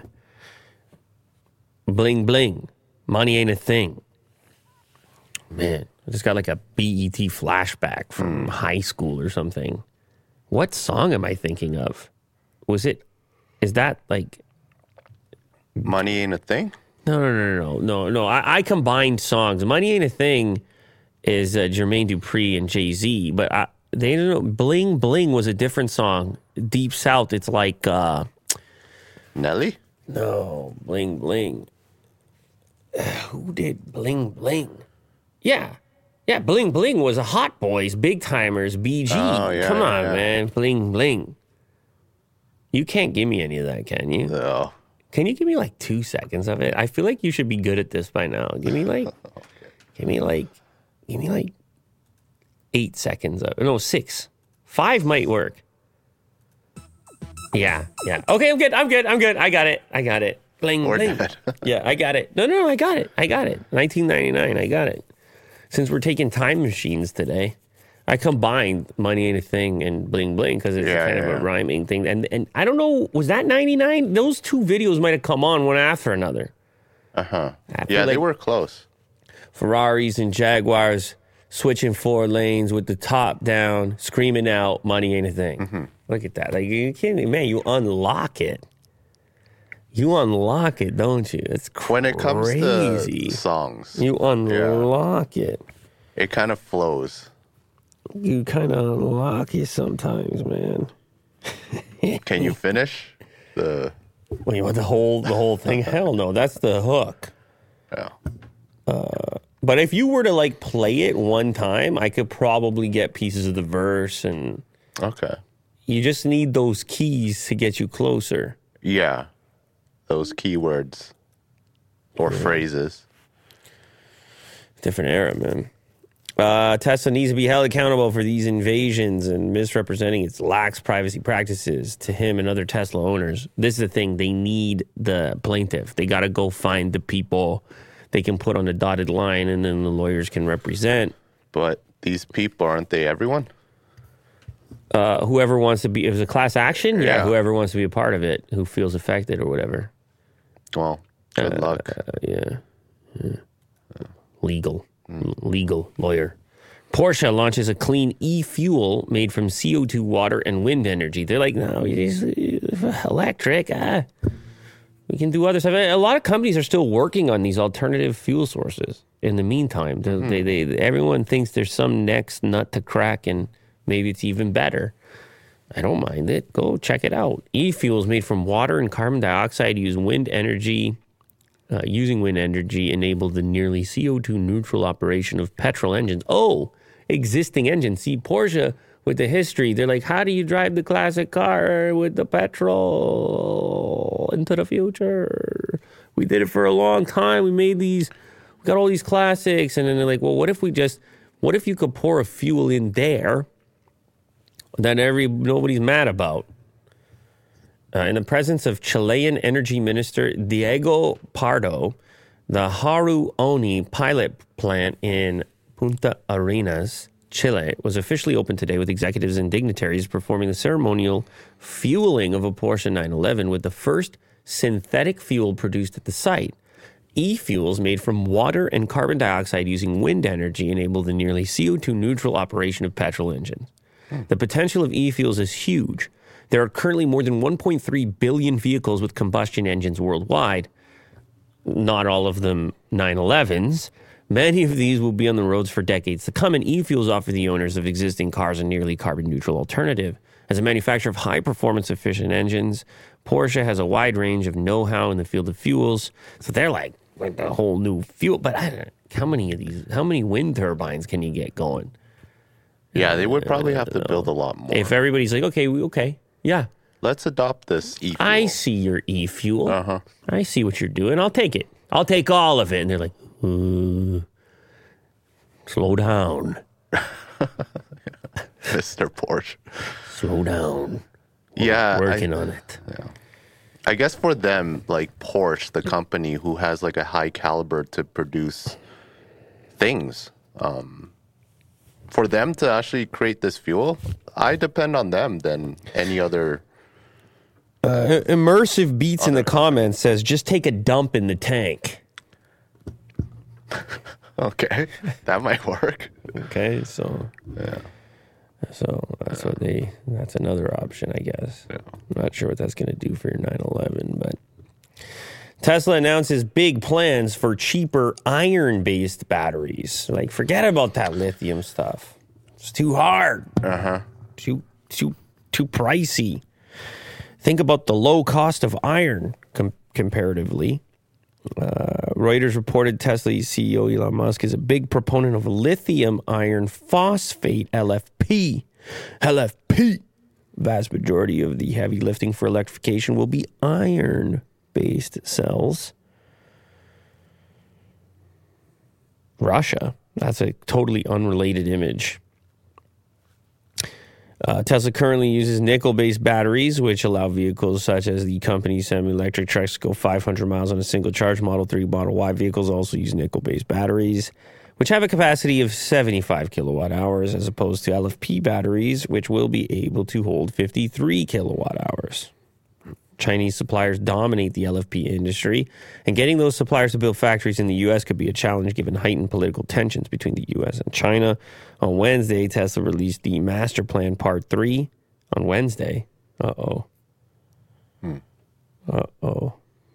Bling, bling. Money ain't a thing. Man, I just got like a B E T flashback from high school or something. What song am I thinking of? Was it, is that like... Money Ain't a Thing? No, no, no, no, no, no. I, I combined songs. Money Ain't a Thing is uh, Jermaine Dupri and Jay-Z, but I, they don't know. Bling Bling was a different song. Deep South, it's like, uh, Nelly? no, Bling Bling. Who did Bling Bling? Yeah. Yeah, Bling Bling was a Hot Boys, Big Timers, B G. Oh, yeah, Come on, yeah. man. Bling Bling. You can't give me any of that, can you? No. Can you give me like two seconds of it? I feel like you should be good at this by now. Give me like, Okay. give me like, give me like eight seconds of it. No, six. Five might work. Yeah, yeah. Okay, I'm good. I'm good. I'm good. I got it. I got it. Bling, Or bling. dead. Yeah, I got it. No, no, no, I got it. I got it. nineteen ninety-nine. I got it. Since we're taking time machines today, I combined Money Ain't a Thing and Bling Bling because it's Yeah, kind of yeah. a rhyming thing. And and I don't know, was that ninety-nine? Those two videos might have come on one after another. Uh-huh. I feel Yeah, they like were close. Ferraris and Jaguars switching four lanes with the top down, screaming out, Money Ain't a Thing. Mm-hmm. Look at that. Like, you can't, man, you unlock it. You unlock it, don't you? It's crazy. When it comes to songs, You unlock it. it kind of flows. You kind of unlock it sometimes, man. Can you finish the... Well, you want the whole the whole thing? Hell no, that's the hook. Yeah. But if you were to like play it one time, I could probably get pieces of the verse, and Okay. you just need those keys to get you closer. Yeah. Those keywords or phrases. Different era, man. Uh, Tesla needs to be held accountable for these invasions and misrepresenting its lax privacy practices to him and other Tesla owners. This is the thing. They need the plaintiff. They got to go find the people they can put on the dotted line, and then the lawyers can represent. But these people, aren't they everyone? Uh, whoever wants to be, if it's a class action, yeah, Yeah. whoever wants to be a part of it, who feels affected or whatever. Well, good luck. Uh, yeah. yeah. Legal. Legal lawyer. Porsche launches a clean e-fuel made from C O two, water, and wind energy. They're like, no, it's electric. Ah. We can do other stuff. A lot of companies are still working on these alternative fuel sources. In the meantime, they, Mm-hmm. they, they, everyone thinks there's some next nut to crack, and maybe it's even better. I don't mind it. Go check it out. E-fuels made from water and carbon dioxide use wind energy. Uh, using wind energy enabled the nearly C O two neutral operation of petrol engines. Oh, existing engines. See, Porsche with the history, they're like, how do you drive the classic car with the petrol into the future? We did it for a long time. We made these, we got all these classics. And then they're like, well, what if we just, what if you could pour a fuel in there that every nobody's mad about? Uh, in the presence of Chilean Energy Minister Diego Pardo, the Haru Oni pilot plant in Punta Arenas, Chile, was officially opened today with executives and dignitaries performing the ceremonial fueling of a Porsche nine eleven with the first synthetic fuel produced at the site. E-fuels made from water and carbon dioxide using wind energy enable the nearly C O two neutral operation of petrol engines. The potential of e-fuels is huge. There are currently more than one point three billion vehicles with combustion engines worldwide. Not all of them nine elevens. Many of these will be on the roads for decades to come, and e-fuels offer the owners of existing cars a nearly carbon-neutral alternative. As a manufacturer of high-performance efficient engines, Porsche has a wide range of know-how in the field of fuels. So they're like, like the whole new fuel. But I don't know, how many of these, how many wind turbines can you get going? Yeah, they would probably have to build a lot more. If everybody's like, okay, we, okay, yeah. Let's adopt this e-fuel. I see your e-fuel. Uh-huh. I see what you're doing. I'll take it. I'll take all of it. And they're like, uh, slow down. Mister Porsche. Slow down. Yeah. Working I, on it. I guess for them, like Porsche, the company who has like a high caliber to produce things, um, for them to actually create this fuel, I depend on them than any other. Uh, Immersive Beats in the comments says, just take a dump in the tank. Okay, that might work. Okay, so Yeah. so that's what they. That's another option, I guess. Yeah. I'm not sure what that's going to do for your nine eleven, but Tesla announces big plans for cheaper iron-based batteries. Like, forget about that lithium stuff. It's too hard. Uh huh. Too too too pricey. Think about the low cost of iron com- comparatively. Uh, Reuters reported Tesla C E O Elon Musk is a big proponent of lithium iron phosphate, L F P. L F P. Vast majority of the heavy lifting for electrification will be iron-based cells. Russia. That's a totally unrelated image. Uh, Tesla currently uses nickel-based batteries, which allow vehicles such as the company's semi-electric trucks to go five hundred miles on a single charge. Model three, Model Y vehicles also use nickel-based batteries, which have a capacity of seventy-five kilowatt hours, as opposed to L F P batteries, which will be able to hold fifty-three kilowatt hours. Chinese suppliers dominate the L F P industry, and getting those suppliers to build factories in the U S could be a challenge given heightened political tensions between the U S and China. On Wednesday, Tesla released the Master Plan Part three. On Wednesday. Uh-oh. Hmm. Uh-oh.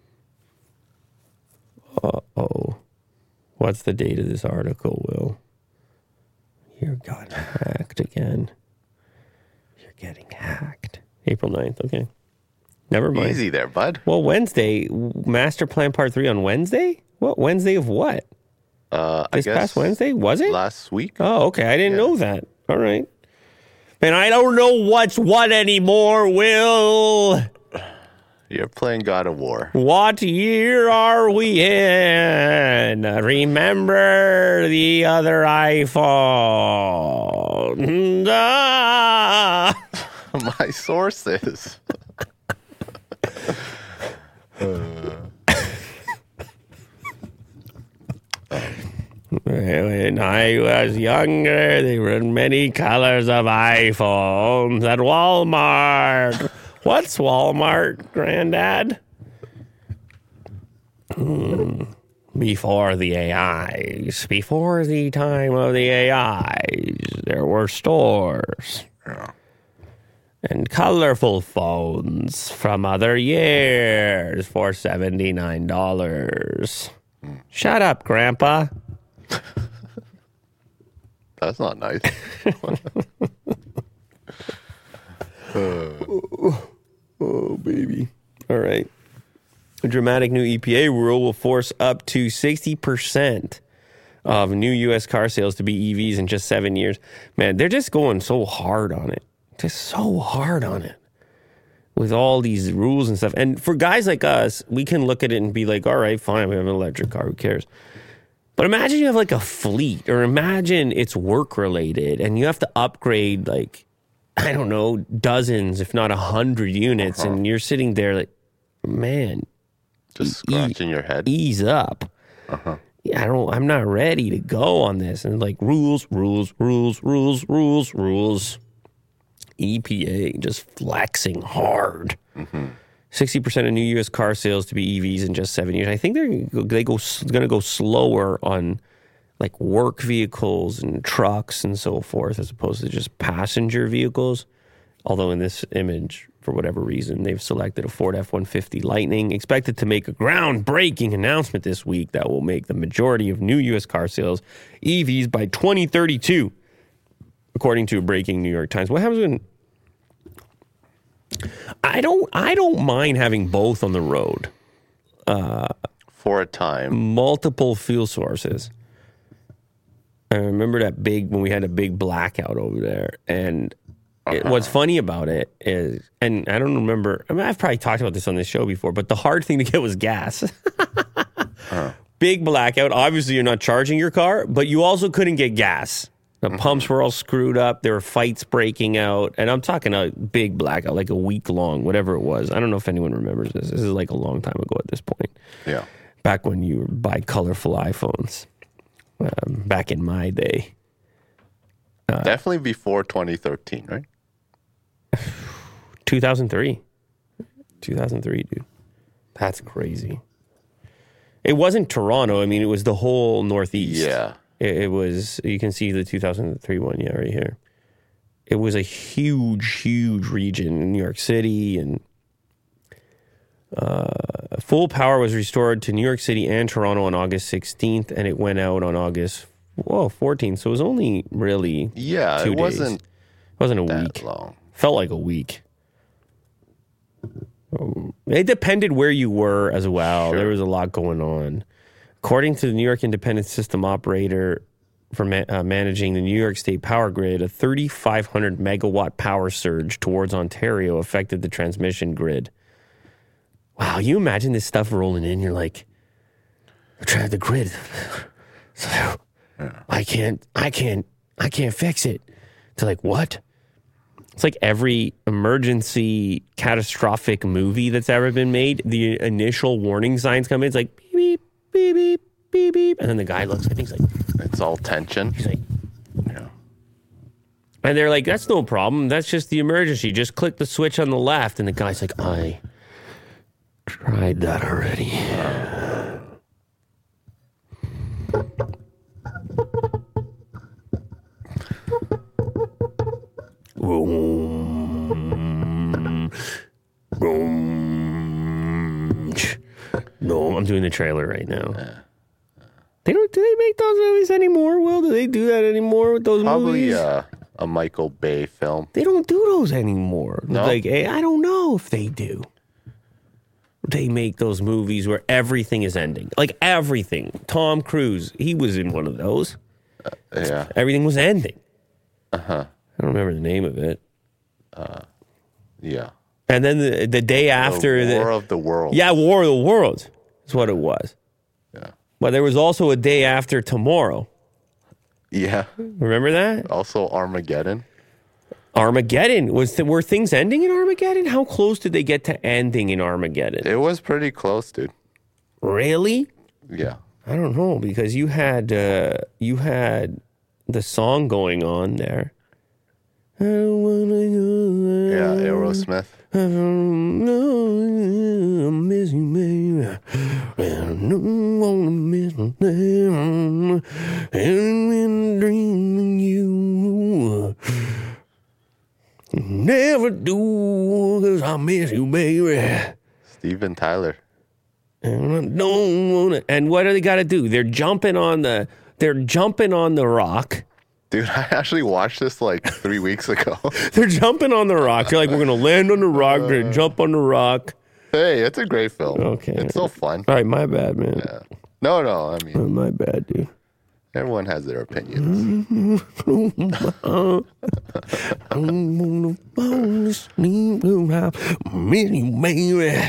Uh-oh. What's the date of this article, Will? You got hacked again. You're getting hacked. April ninth, okay. Never mind. Easy there, bud. Well, Wednesday, Master Plan Part three on Wednesday? What, Wednesday of what? Uh, This I guess past Wednesday? Was it? last week. Oh, okay. I didn't Yeah. know that. All right. Man, I don't know what's what anymore, Will. You're playing God of War. What year are we in? Remember the other iPhone. Ah! My sources. When I was younger, there were many colors of iPhones at Walmart. What's Walmart, Granddad? Hmm. Before the A Is, before the time of the A Is, there were stores. Yeah. And colorful phones from other years for seventy-nine dollars. Shut up, Grandpa. That's not nice. Oh, baby. All right. A dramatic new E P A rule will force up to sixty percent of new U S car sales to be E Vs in just seven years. Man, they're just going so hard on it. Just so hard on it. With all these rules and stuff. And for guys like us, we can look at it and be like, all right, fine, we have an electric car, who cares? But imagine you have like a fleet, or imagine it's work related and you have to upgrade like, I don't know, dozens, if not a hundred units. Uh-huh. And you're sitting there like, man, Just scratching e- your head. Ease up. Uh-huh. Yeah, I don't, I'm not ready to go on this. And like rules, rules, rules, rules, rules, rules. E P A just flexing hard. Mm-hmm. sixty percent of new U S car sales to be E Vs in just seven years. I think they're they go going to go slower on like work vehicles and trucks and so forth, as opposed to just passenger vehicles. Although in this image, for whatever reason, they've selected a Ford F one fifty Lightning, expected to make a groundbreaking announcement this week that will make the majority of new U S car sales E Vs by twenty thirty-two, according to a breaking New York Times. What happens when I don't I don't mind having both on the road. Uh, For a time. Multiple fuel sources. I remember that big, when we had a big blackout over there. And it, what's funny about it is, and I don't remember, I mean, I've probably talked about this on this show before, but the hard thing to get was gas. uh. Big blackout. Obviously, you're not charging your car, but you also couldn't get gas. The mm-hmm. pumps were all screwed up. There were fights breaking out. And I'm talking a big blackout, like a week long, whatever it was. I don't know if anyone remembers this. This is like a long time ago at this point. Yeah. Back when you buy colorful iPhones. Um, back in my day. Uh, Definitely before twenty thirteen, right? two thousand three. two thousand three, dude. That's crazy. It wasn't Toronto. I mean, it was the whole Northeast. Yeah. It, it was, you can see the two thousand three one, yeah, right here. It was a huge, huge region in New York City, and uh, full power was restored to New York City and Toronto on August sixteenth, and it went out on August Whoa, fourteen. So it was only really Yeah, two it days. wasn't It wasn't a that week. long. Felt like a week. Um, It depended where you were as well. Sure. There was a lot going on. According to the New York Independent System Operator for ma- uh, managing the New York State power grid, a thirty-five hundred megawatt power surge towards Ontario affected the transmission grid. Wow, you imagine this stuff rolling in, you're like, I tried the grid. So I can't, I can't, I can't fix it. They're like, what? It's like every emergency catastrophic movie that's ever been made. The initial warning signs come in. It's like beep, beep, beep, beep, beep. And then the guy looks, I think he's like, It's all tension. he's like, Yeah. and they're like, that's no problem. That's just the emergency. Just click the switch on the left. And the guy's like, I tried that already. Boom. Boom. No, I'm doing the trailer right now. They don't. Do they make those movies anymore? Will, do they do that anymore with those Probably movies? uh, a Michael Bay film. They don't do those anymore. No? Like, eh, I don't know if they do. They make those movies where everything is ending. Like everything. Tom Cruise, he was in one of those. Yeah. Everything was ending. Uh-huh. I don't remember the name of it. Yeah. And then the, the day after the the, War of the World. yeah, War of the Worlds is what it was. Yeah. But there was also a day after tomorrow. Yeah. Remember that? Also Armageddon. Armageddon. Was the, were things ending in Armageddon? How close did they get to ending in Armageddon? It was pretty close, dude. Really? Yeah. I don't know, because you had uh, you had the song going on there. I don't wanna go Yeah, there. Aerosmith. I don't know, I miss you, baby. I don't wanna miss my name. And in dreaming you. Never do, 'cause I miss you, baby. Steven Tyler. And I don't wanna. And what do they got to do? They're jumping on the. They're jumping on the rock. Dude, I actually watched this like three weeks ago. They're jumping on the rock. They're like, we're gonna land on the rock. We're gonna jump on the rock. Hey, it's a great film. Okay. It's so fun. All right, my bad, man. Yeah. No, no, I mean, My bad, dude. everyone has their opinions. I don't wanna fall asleep without missing you, baby.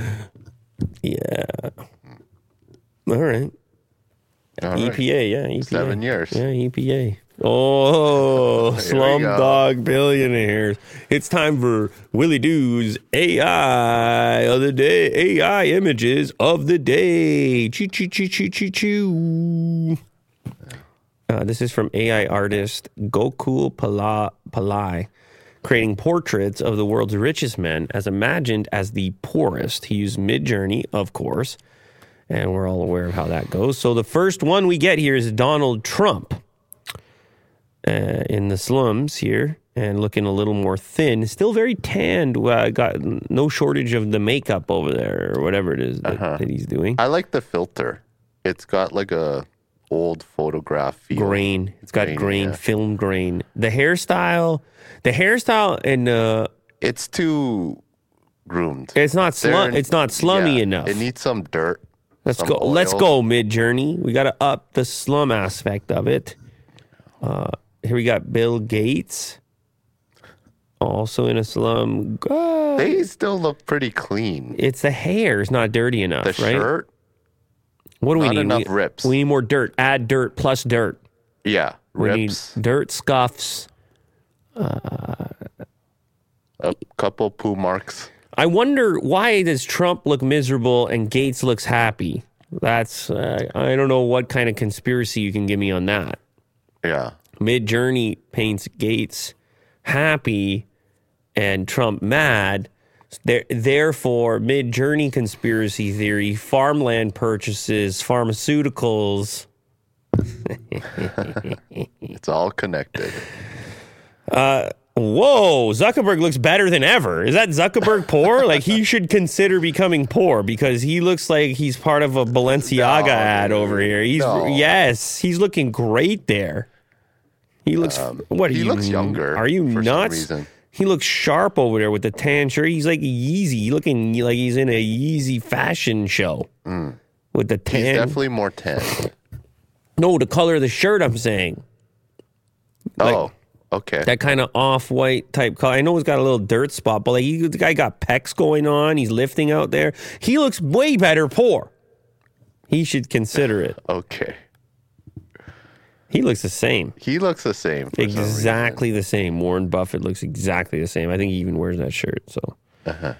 Yeah. All right. All right. E P A, yeah, E P A. Seven years. Yeah, E P A. Oh, we Slumdog Billionaires. It's time for Willie Doo's A I of the day. A I images of the day. Choo, choo, choo, choo, choo, choo. Uh, this is from A I artist Gokul Pala- Pillai, creating portraits of the world's richest men as imagined as the poorest. He used Midjourney, of course, and we're all aware of how that goes. So the first one we get here is Donald Trump uh, in the slums here and looking a little more thin. Still very tanned. Uh, got no shortage of the makeup over there or whatever it is that, Uh-huh. that he's doing. I like the filter. It's got like a old photograph feel. Grain. It's got Grain, grain, yeah. film grain. The hairstyle, the hairstyle, and uh, It's too groomed. it's not slum. They're- It's not slummy yeah, enough. It needs some dirt. Let's some go. Let's oils. go. Mid Journey. We got to up the slum aspect of it. Uh, here we got Bill Gates, also in a slum. Uh, They still look pretty clean. it's the hair is not dirty enough, The right? shirt, What do we not need? enough we, rips. we need more dirt. Add dirt plus dirt. yeah, We rips, need dirt scuffs. a couple poo marks. I wonder why does Trump look miserable and Gates looks happy? That's uh, I don't know what kind of conspiracy you can give me on that. Yeah, Mid Journey paints Gates happy and Trump mad. There, therefore, Mid Journey conspiracy theory: farmland purchases, pharmaceuticals. it's all connected. whoa, Zuckerberg looks better than ever. Is that Zuckerberg poor? Like, he should consider becoming poor because he looks like he's part of a Balenciaga No, ad dude. over here. He's No. Yes, he's looking great there. He looks, what are he you? looks younger Are you for some nuts? reason. He looks sharp over there with the tan shirt. He's like Yeezy, looking like he's in a Yeezy fashion show with the tan. He's definitely more tan. No, the color of the shirt, I'm saying. Like, oh, okay. that kind of off-white type color. I know he's got a little dirt spot, but like he, the guy got pecs going on. He's lifting out there. He looks way better poor. He should consider it. Okay. He looks the same. He looks the same. For Exactly the same. Warren Buffett looks exactly the same. I think he even wears that shirt. So, uh-huh.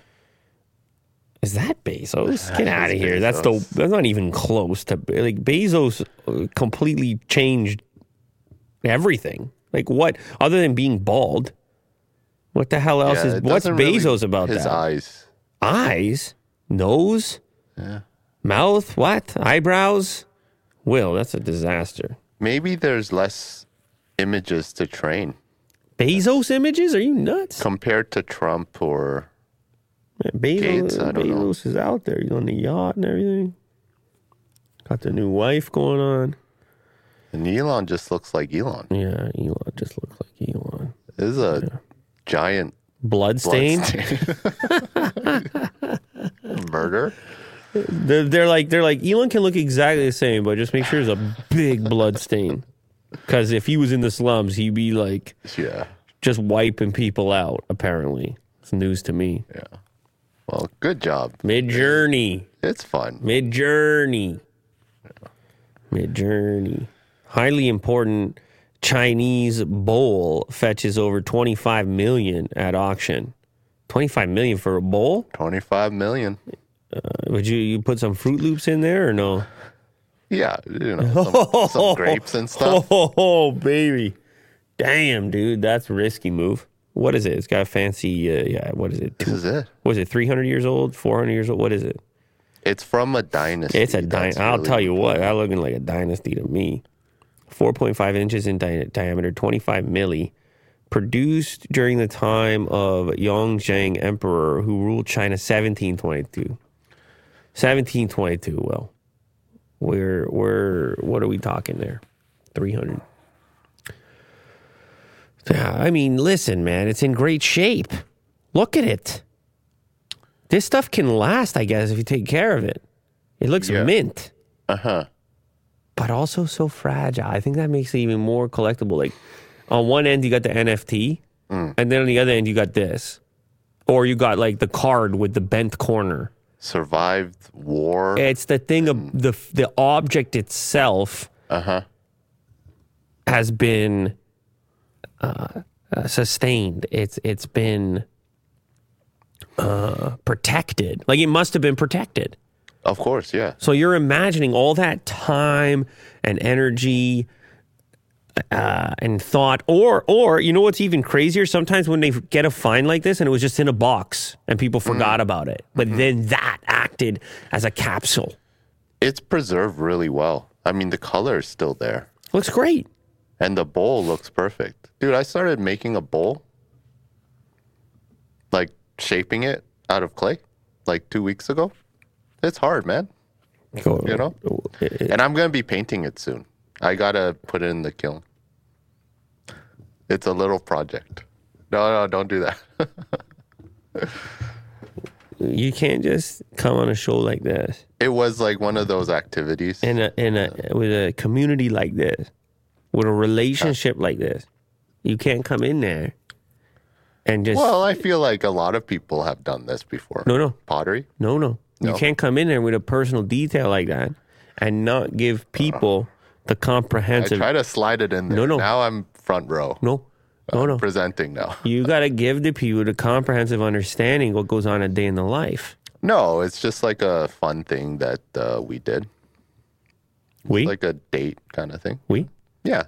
Is that Bezos? That Get out of is here. That's the. Bezos. That's not even close to like Bezos. uh, Completely changed everything. Like what? Other than being bald, what the hell else Yeah, is? it What's doesn't really- Bezos about his that? eyes. Eyes, nose, mouth, what? Eyebrows. Will, that's a disaster. Maybe there's less images to train Bezos images? Are you nuts? compared to Trump or Man, Bezos, Gates, I don't know. Bezos is out there. He's on the yacht and everything. Got the new wife going on. and Elon just looks like Elon. Yeah, Elon just looks like Elon. This is a giant Bloodstain. bloodstain. Murder. They're, they're like they're like Elon can look exactly the same, but just make sure there's a big blood stain. Because if he was in the slums, he'd be like Yeah. just wiping people out. Apparently, it's news to me. Yeah. Well, good job. Mid Journey, It's fun. Mid Journey, Mid Journey. Highly important Chinese bowl fetches over twenty-five million at auction. twenty-five million for a bowl? twenty-five million. Would you you put some Fruit Loops in there or no? Yeah, you know, some, some grapes and stuff. Oh, baby. Damn, dude. That's a risky move. What is it? It's got a fancy, uh, yeah, what is it? This is it. Was it three hundred years old? four hundred years old? What is it? It's from a dynasty. It's a That's dynasty. I'll really tell you what, important. that looking like a dynasty to me. four point five inches in di- diameter, twenty-five milli. Produced during the time of Yongzheng Emperor, who ruled China seventeen twenty-two. seventeen twenty-two, well. We're, we're, what are we talking there? three hundred. Yeah, I mean, listen, man, it's in great shape. Look at it. This stuff can last, I guess, if you take care of it. It looks Yeah. mint, Uh-huh. but also so fragile. I think that makes it even more collectible. Like, on one end, you got the N F T, and then on the other end, you got this. Or you got, like, the card with the bent corner. Survived war. It's the thing of the the object itself Uh-huh. has been uh, uh, sustained. It's it's been uh, protected. Like it must have been protected. Of course, yeah. So you're imagining all that time and energy uh, and thought, or or you know what's even crazier? Sometimes when they get a find like this and it was just in a box and people forgot about it, but then that acted as a capsule. It's preserved really well. I mean, the color is still there. Looks great. And the bowl looks perfect. Dude, I started making a bowl, like shaping it out of clay, like two weeks ago. It's hard, man. Go- You know? And I'm going to be painting it soon. I got to put it in the kiln. It's a little project. No, no, don't do that. You can't just come on a show like this It was like one of those activities. in a in a with a community like this, with a relationship like this. You can't come in there and just Well, I feel like a lot of people have done this before. No, no. Pottery? no, no. You No. can't come in there with a personal detail like that and not give people the I comprehensive. try to slide it in there. No, no. Now I'm front row. No, no, I'm no. presenting now. You got to give the people the comprehensive understanding what goes on a day in the life. No, it's just like a fun thing that uh, we did. We Like a date kind of thing. we Yeah.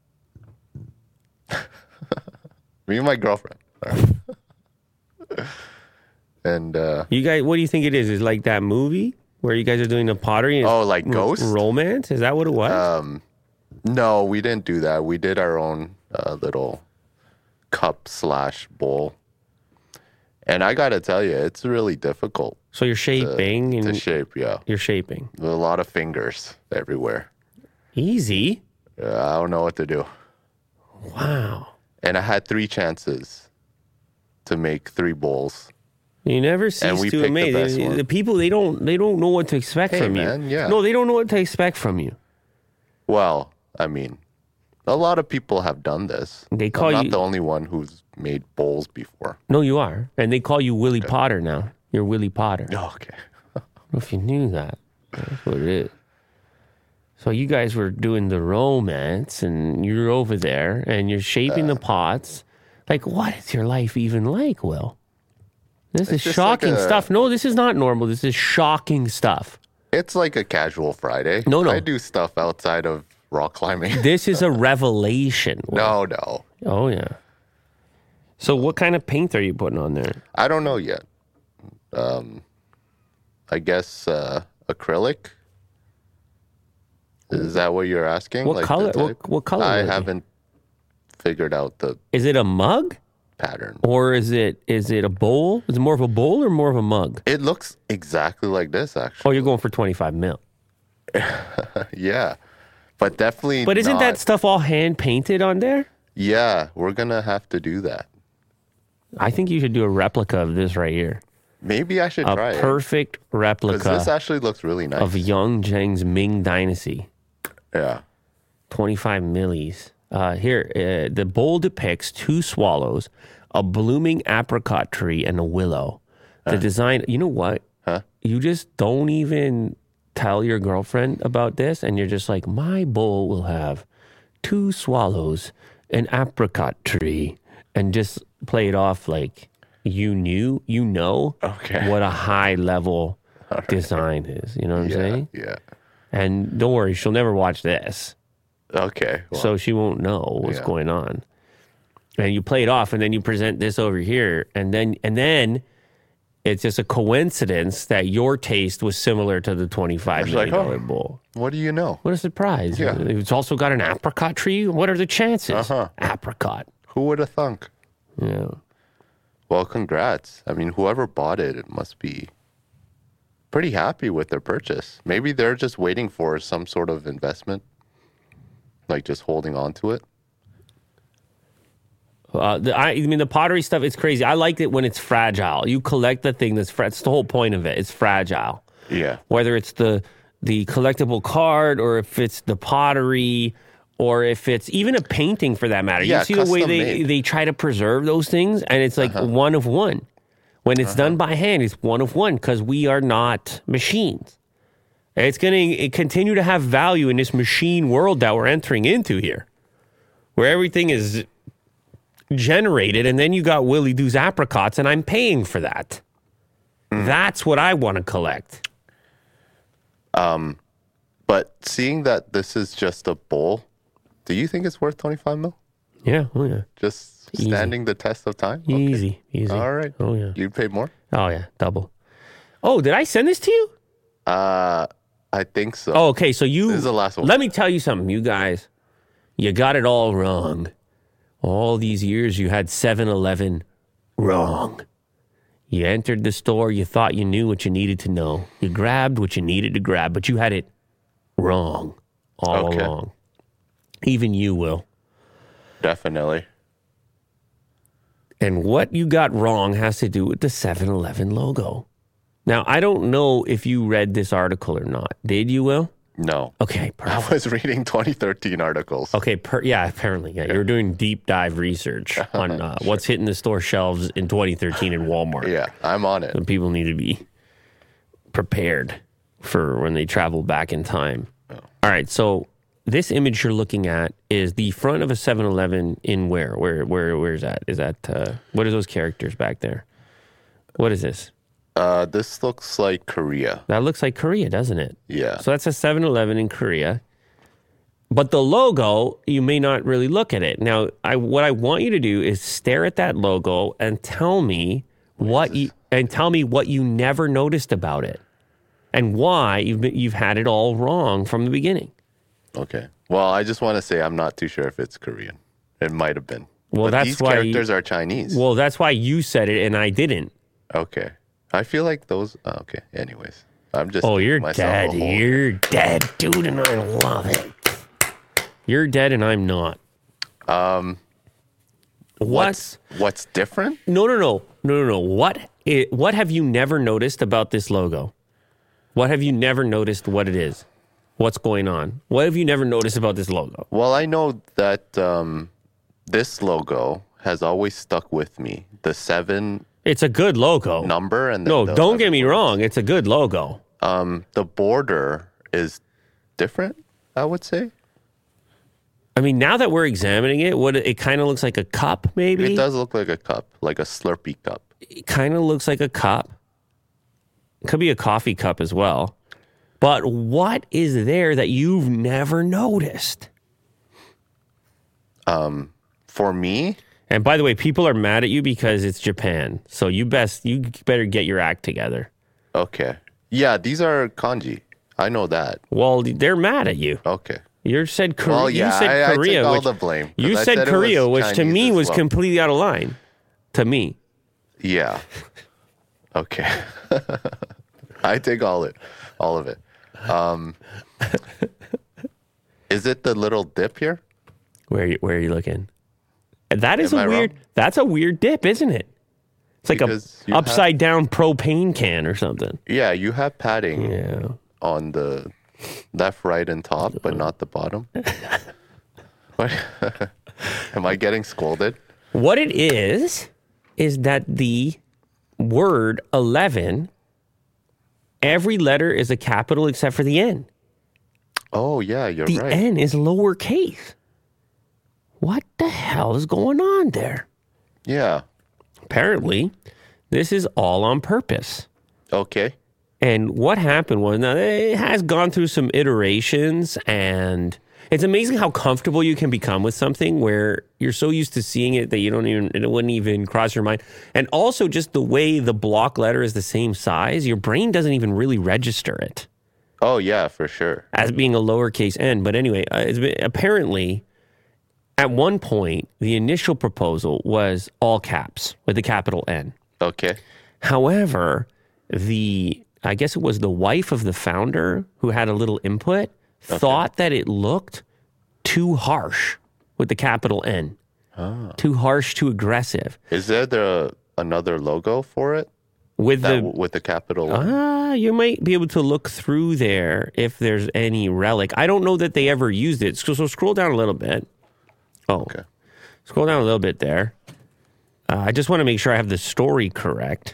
Me and my girlfriend. All right. And uh, you guys. What do you think it is? Is like that movie where you guys are doing the pottery? And Oh, like r- Ghost? romance? Is that what it was? no, we didn't do that. We did our own uh, little cup slash bowl. And I got to tell you, it's really difficult So you're to, shaping to and shape, yeah. you're shaping. With a lot of fingers everywhere. Easy. Yeah, I don't know what to do. Wow. And I had three chances to make three bowls. You never cease we to picked the amaze. best The, one. the people they don't they don't know what to expect Hey, from man, you. yeah. No, they don't know what to expect from you. Well, I mean, a lot of people have done this. They call I'm not you- the only one who's made bowls before. No, you are, and they call you Willie Potter now. You're Willie Potter. I don't Okay. know if you knew that. That's what it is. So you guys were doing the romance, and you're over there, and you're shaping Uh. the pots. Like, what is your life even like, Will? This is It's just shocking like a- stuff. No, this is not normal. This is shocking stuff. It's like a casual Friday. No, no. I do stuff outside of rock climbing. This is a revelation. Will. no, no. Oh, yeah. So what kind of paint are you putting on there? I don't know yet. Um, I guess uh, acrylic. Is that what you're asking? What the color- what- type? what color I would it be? haven't figured out the Is it a mug? pattern. Or is it is it a bowl? Is it more of a bowl or more of a mug? It looks exactly like this, Oh, actually. you're going for twenty-five mil. Yeah, but definitely. But isn't that not- stuff all hand painted on there? Yeah, we're gonna have to do that. I think you should do a replica of this right here. Maybe I should A try it. perfect Because replica this actually looks really nice. of Young Zheng's Ming Dynasty. yeah. twenty-five millis. Uh, here, uh, the bowl depicts two swallows, a blooming apricot tree, and a willow. The design, you know what? Huh? You just don't even tell your girlfriend about this, and you're just like, my bowl will have two swallows, an apricot tree, and just play it off like you knew, you know Okay. what a high level design is. You know what I'm Yeah. saying? Yeah. And don't worry, she'll never watch this. Okay. well, So she won't know what's Yeah. going on. And you play it off, and then you present this over here, and then and then it's just a coincidence that your taste was similar to the twenty-five It's million like, dollar oh. bowl. what do you know? What a surprise! Yeah. It's also got an apricot tree. What are the chances? Uh-huh. Apricot. Who would have thunk? Yeah. Well, congrats. I mean, whoever bought it, it must be pretty happy with their purchase. Maybe they're just waiting for some sort of investment, like just holding on to it. Uh, the, I, I mean, the pottery stuff, it's crazy. I like it when it's fragile. You collect the thing that's, fra- that's the whole point of it. It's fragile. Yeah. Whether it's the the collectible card or if it's the pottery or if it's even a painting for that matter. Yeah, you see the way custom they, made. they try to preserve those things, and it's like one of one. When it's done by hand, it's one of one because we are not machines. And it's going to continue to have value in this machine world that we're entering into here, where everything is generated, and then you got Willie Doo's apricots, and I'm paying for that. That's what I want to collect. But seeing that this is just a bowl, do you think it's worth twenty-five mil? Yeah, oh yeah. Just Easy. standing the test of time? Okay. Easy, easy. All right. Oh, yeah. You'd pay more? Oh, yeah, double. Oh, did I send this to you? Uh, I think so. Oh, okay, so you... This is the last one. Let me tell you something, you guys. You got it all wrong. All these years you had seven eleven wrong. You entered the store, you thought you knew what you needed to know. You grabbed what you needed to grab, but you had it wrong all Okay. along. Even you will. Definitely. And what you got wrong has to do with the seven eleven logo. Now, I don't know if you read this article or not. Did you, Will? No. Okay, perfect. I was reading twenty thirteen articles. Okay, per, yeah, apparently. Yeah, you were doing deep dive research on uh, what's hitting the store shelves in twenty thirteen in Walmart. Yeah, I'm on it. And people need to be prepared for when they travel back in time. All right, so this image you're looking at is the front of a seven eleven in where? Where where where is that? Is that uh, what are those characters back there? What is this? Uh, this looks like Korea. That looks like Korea, doesn't it? Yeah. So that's a seven eleven in Korea. But the logo, you may not really look at it. Now, I what I want you to do is stare at that logo and tell me what you and tell me what you never noticed about it. And why you've been, you've had it all wrong from the beginning. Okay. Well, I just want to say I'm not too sure if it's Korean. It might have been. Well, But that's these why. characters are Chinese. Well, that's why you said it and I didn't. Okay. I feel like those. Oh, okay. Anyways, I'm just. Oh, digging you're myself dead. a hole. You're dead, dude, and I love it. You're dead and I'm not. Um, What's what's what's different? no, no, no, no, no, no. What? i- What have you never noticed about this logo? What have you never noticed? What it is? What's going on? What have you never noticed about this logo? Well, I know that um, this logo has always stuck with me. The seven It's a good logo. number and then No, the don't eleven get me words. wrong. It's a good logo. Um, the border is different, I would say. I mean, now that we're examining it, what it kind of looks like a cup, maybe. It does look like a cup, like a Slurpee cup. It kind of looks like a cup. Could be a coffee cup as well. But what is there that you've never noticed? Um, for me, And by the way, people are mad at you because it's Japan. So you best you better get your act together. okay. Yeah, these are kanji. I know that. Well, they're mad at you. Okay. You said Korea. Well, yeah, you said I- I take Korea, all which the blame, 'cause you I said, said it Korea, was which to Chinese me as was well. completely out of line. To me, Yeah. Okay. I take all it, all of it. Um, is it the little dip here? where are you, where are you looking? That is Am a I weird. wrong? That's a weird dip, isn't it? It's like Because a you have- upside down propane can or something. Yeah, you have padding Yeah. on the left, right, and top, but not the bottom. What? Am I getting scolded? What it is, is that the word eleven, every letter is a capital except for the N. Oh, yeah, you're The right. N is lowercase. What the hell is going on there? Yeah. Apparently, this is all on purpose. Okay. And what happened was, now it has gone through some iterations, and it's amazing how comfortable you can become with something where you're so used to seeing it that you don't even, it wouldn't even cross your mind. And also just the way the block letter is the same size, your brain doesn't even really register it Oh, yeah, for sure. as being a lowercase n. But anyway, uh, it's been, apparently, at one point, the initial proposal was all caps with a capital N. Okay. However, the I guess it was the wife of the founder who had a little input thought that it looked too harsh with the capital N. Too harsh, too aggressive. Is there the another logo for it? With That, the with the capital N? ah, you might be able to look through there if there's any relic. I don't know that they ever used it. So, so scroll down a little bit. Oh, Okay. scroll down a little bit there. Uh, I just want to make sure I have the story correct.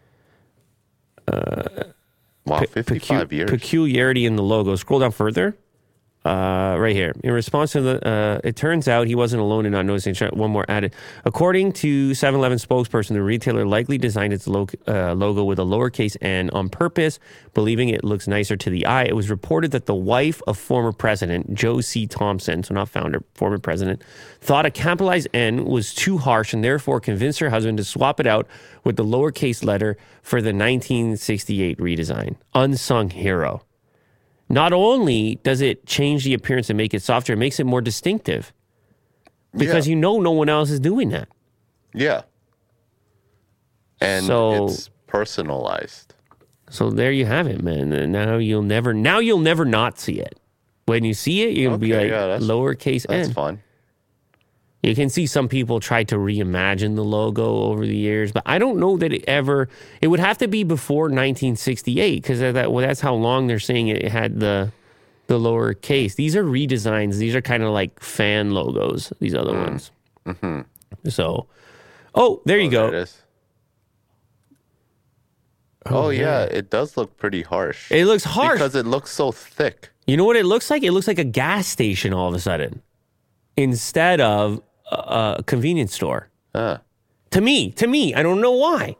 Wow, Pe- fifty-five pecu- years. Peculiarity in the logo. Scroll down further. Uh, right here. In response to the, uh, it turns out he wasn't alone in not noticing. One more added. According to seven eleven spokesperson, the retailer likely designed its lo- uh, logo with a lowercase n on purpose, believing it looks nicer to the eye. It was reported that the wife of former president Joe C. Thompson, so not founder, former president, thought a capitalized N was too harsh and therefore convinced her husband to swap it out with the lowercase letter for the nineteen sixty-eight redesign. Unsung hero. Not only does it change the appearance and make it softer, it makes it more distinctive. Because Yeah. you know no one else is doing that. Yeah. And So- it's personalized. So there you have it, man. And now you'll never now you'll never not see it. When you see it, you'll be Okay, like yeah, that's- lowercase That's n. fun. You can see some people try to reimagine the logo over the years, but I don't know that it ever. It would have to be before nineteen sixty-eight because that, well, that's how long they're saying it had the the lower case. These are redesigns. These are kind of like fan logos. These other ones. Mm-hmm. So, oh, there you Oh, go. there it is. Oh, yeah, it does look pretty harsh. It looks harsh. Because it looks so thick. You know what it looks like? It looks like a gas station all of a sudden, instead of a, a convenience store. Huh. To me, to me, I don't know why.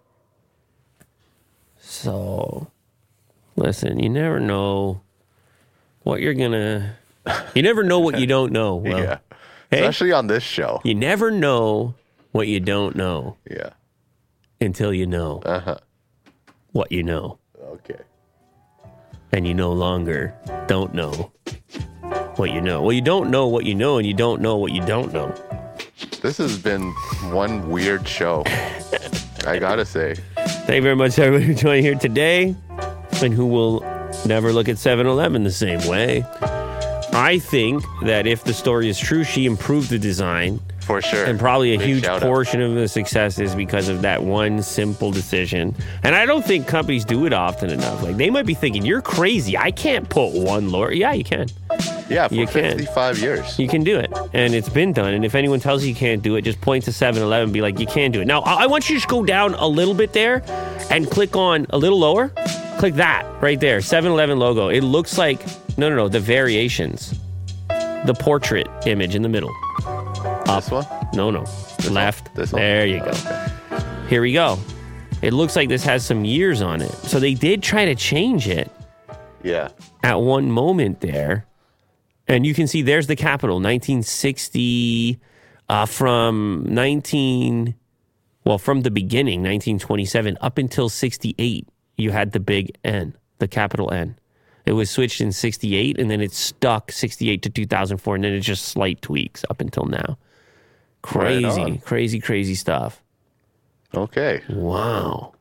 So, listen, you never know what you're gonna. You never know what you don't know. Well, yeah. hey, Especially on this show. you never know what you don't know Yeah. until you know Uh-huh. what you know, Okay. and you no longer don't know what you know. Well, you don't know what you know, and you don't know what you don't know. This has been one weird show. I gotta say. Thank you very much, everybody, for joining here today, and who will never look at seven eleven the same way. I think that if the story is true, she improved the design. For sure. And probably a Big huge shout out. portion of the success is because of that one simple decision. And I don't think companies do it often enough. Like, they might be thinking, you're crazy. I can't put one lower. Yeah, you can. Yeah, for You can. fifty-five years. You can do it. And it's been done. And if anyone tells you you can't do it, just point to seven eleven and be like, you can do it. Now, I I want you to just go down a little bit there and click on a little lower. Click that right there. seven eleven logo. It looks like, no, no, no, the variations. The portrait image in the middle. Up. This one? No, no. This Left. one? This one? There you go. Okay. Here we go. It looks like this has some years on it. So they did try to change it Yeah. at one moment there. And you can see there's the Capitol, nineteen sixty, uh, from nineteen, well, from the beginning, nineteen twenty-seven, up until sixty-eight, you had the big N, the capital N. It was switched in sixty-eight, and then it stuck sixty-eight to two thousand four, and then it's just slight tweaks up until now. Right Crazy, on. crazy, crazy stuff. Okay. Wow.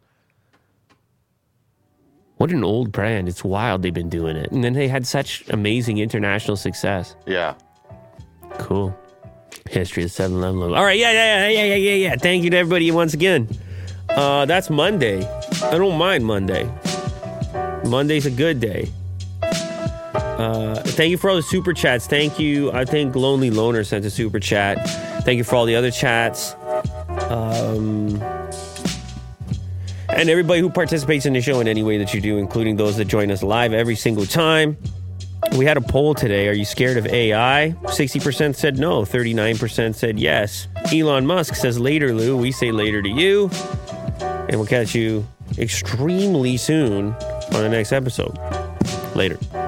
What an old brand. It's wild they've been doing it. And then they had such amazing international success. Yeah. Cool. History of seven eleven logo. All right, yeah, yeah, yeah, yeah, yeah, yeah. Thank you to everybody once again. Uh, that's Monday. I don't mind Monday. Monday's a good day. Uh, thank you for all the super chats. Thank you. I think Lonely Loner sent a super chat. Thank you for all the other chats. Um, and everybody who participates in the show in any way that you do, including those that join us live every single time. We had a poll today. Are you scared of A I? sixty percent said no. thirty-nine percent said yes. Elon Musk says later, Lou. We say later to you. And we'll catch you extremely soon on the next episode. Later.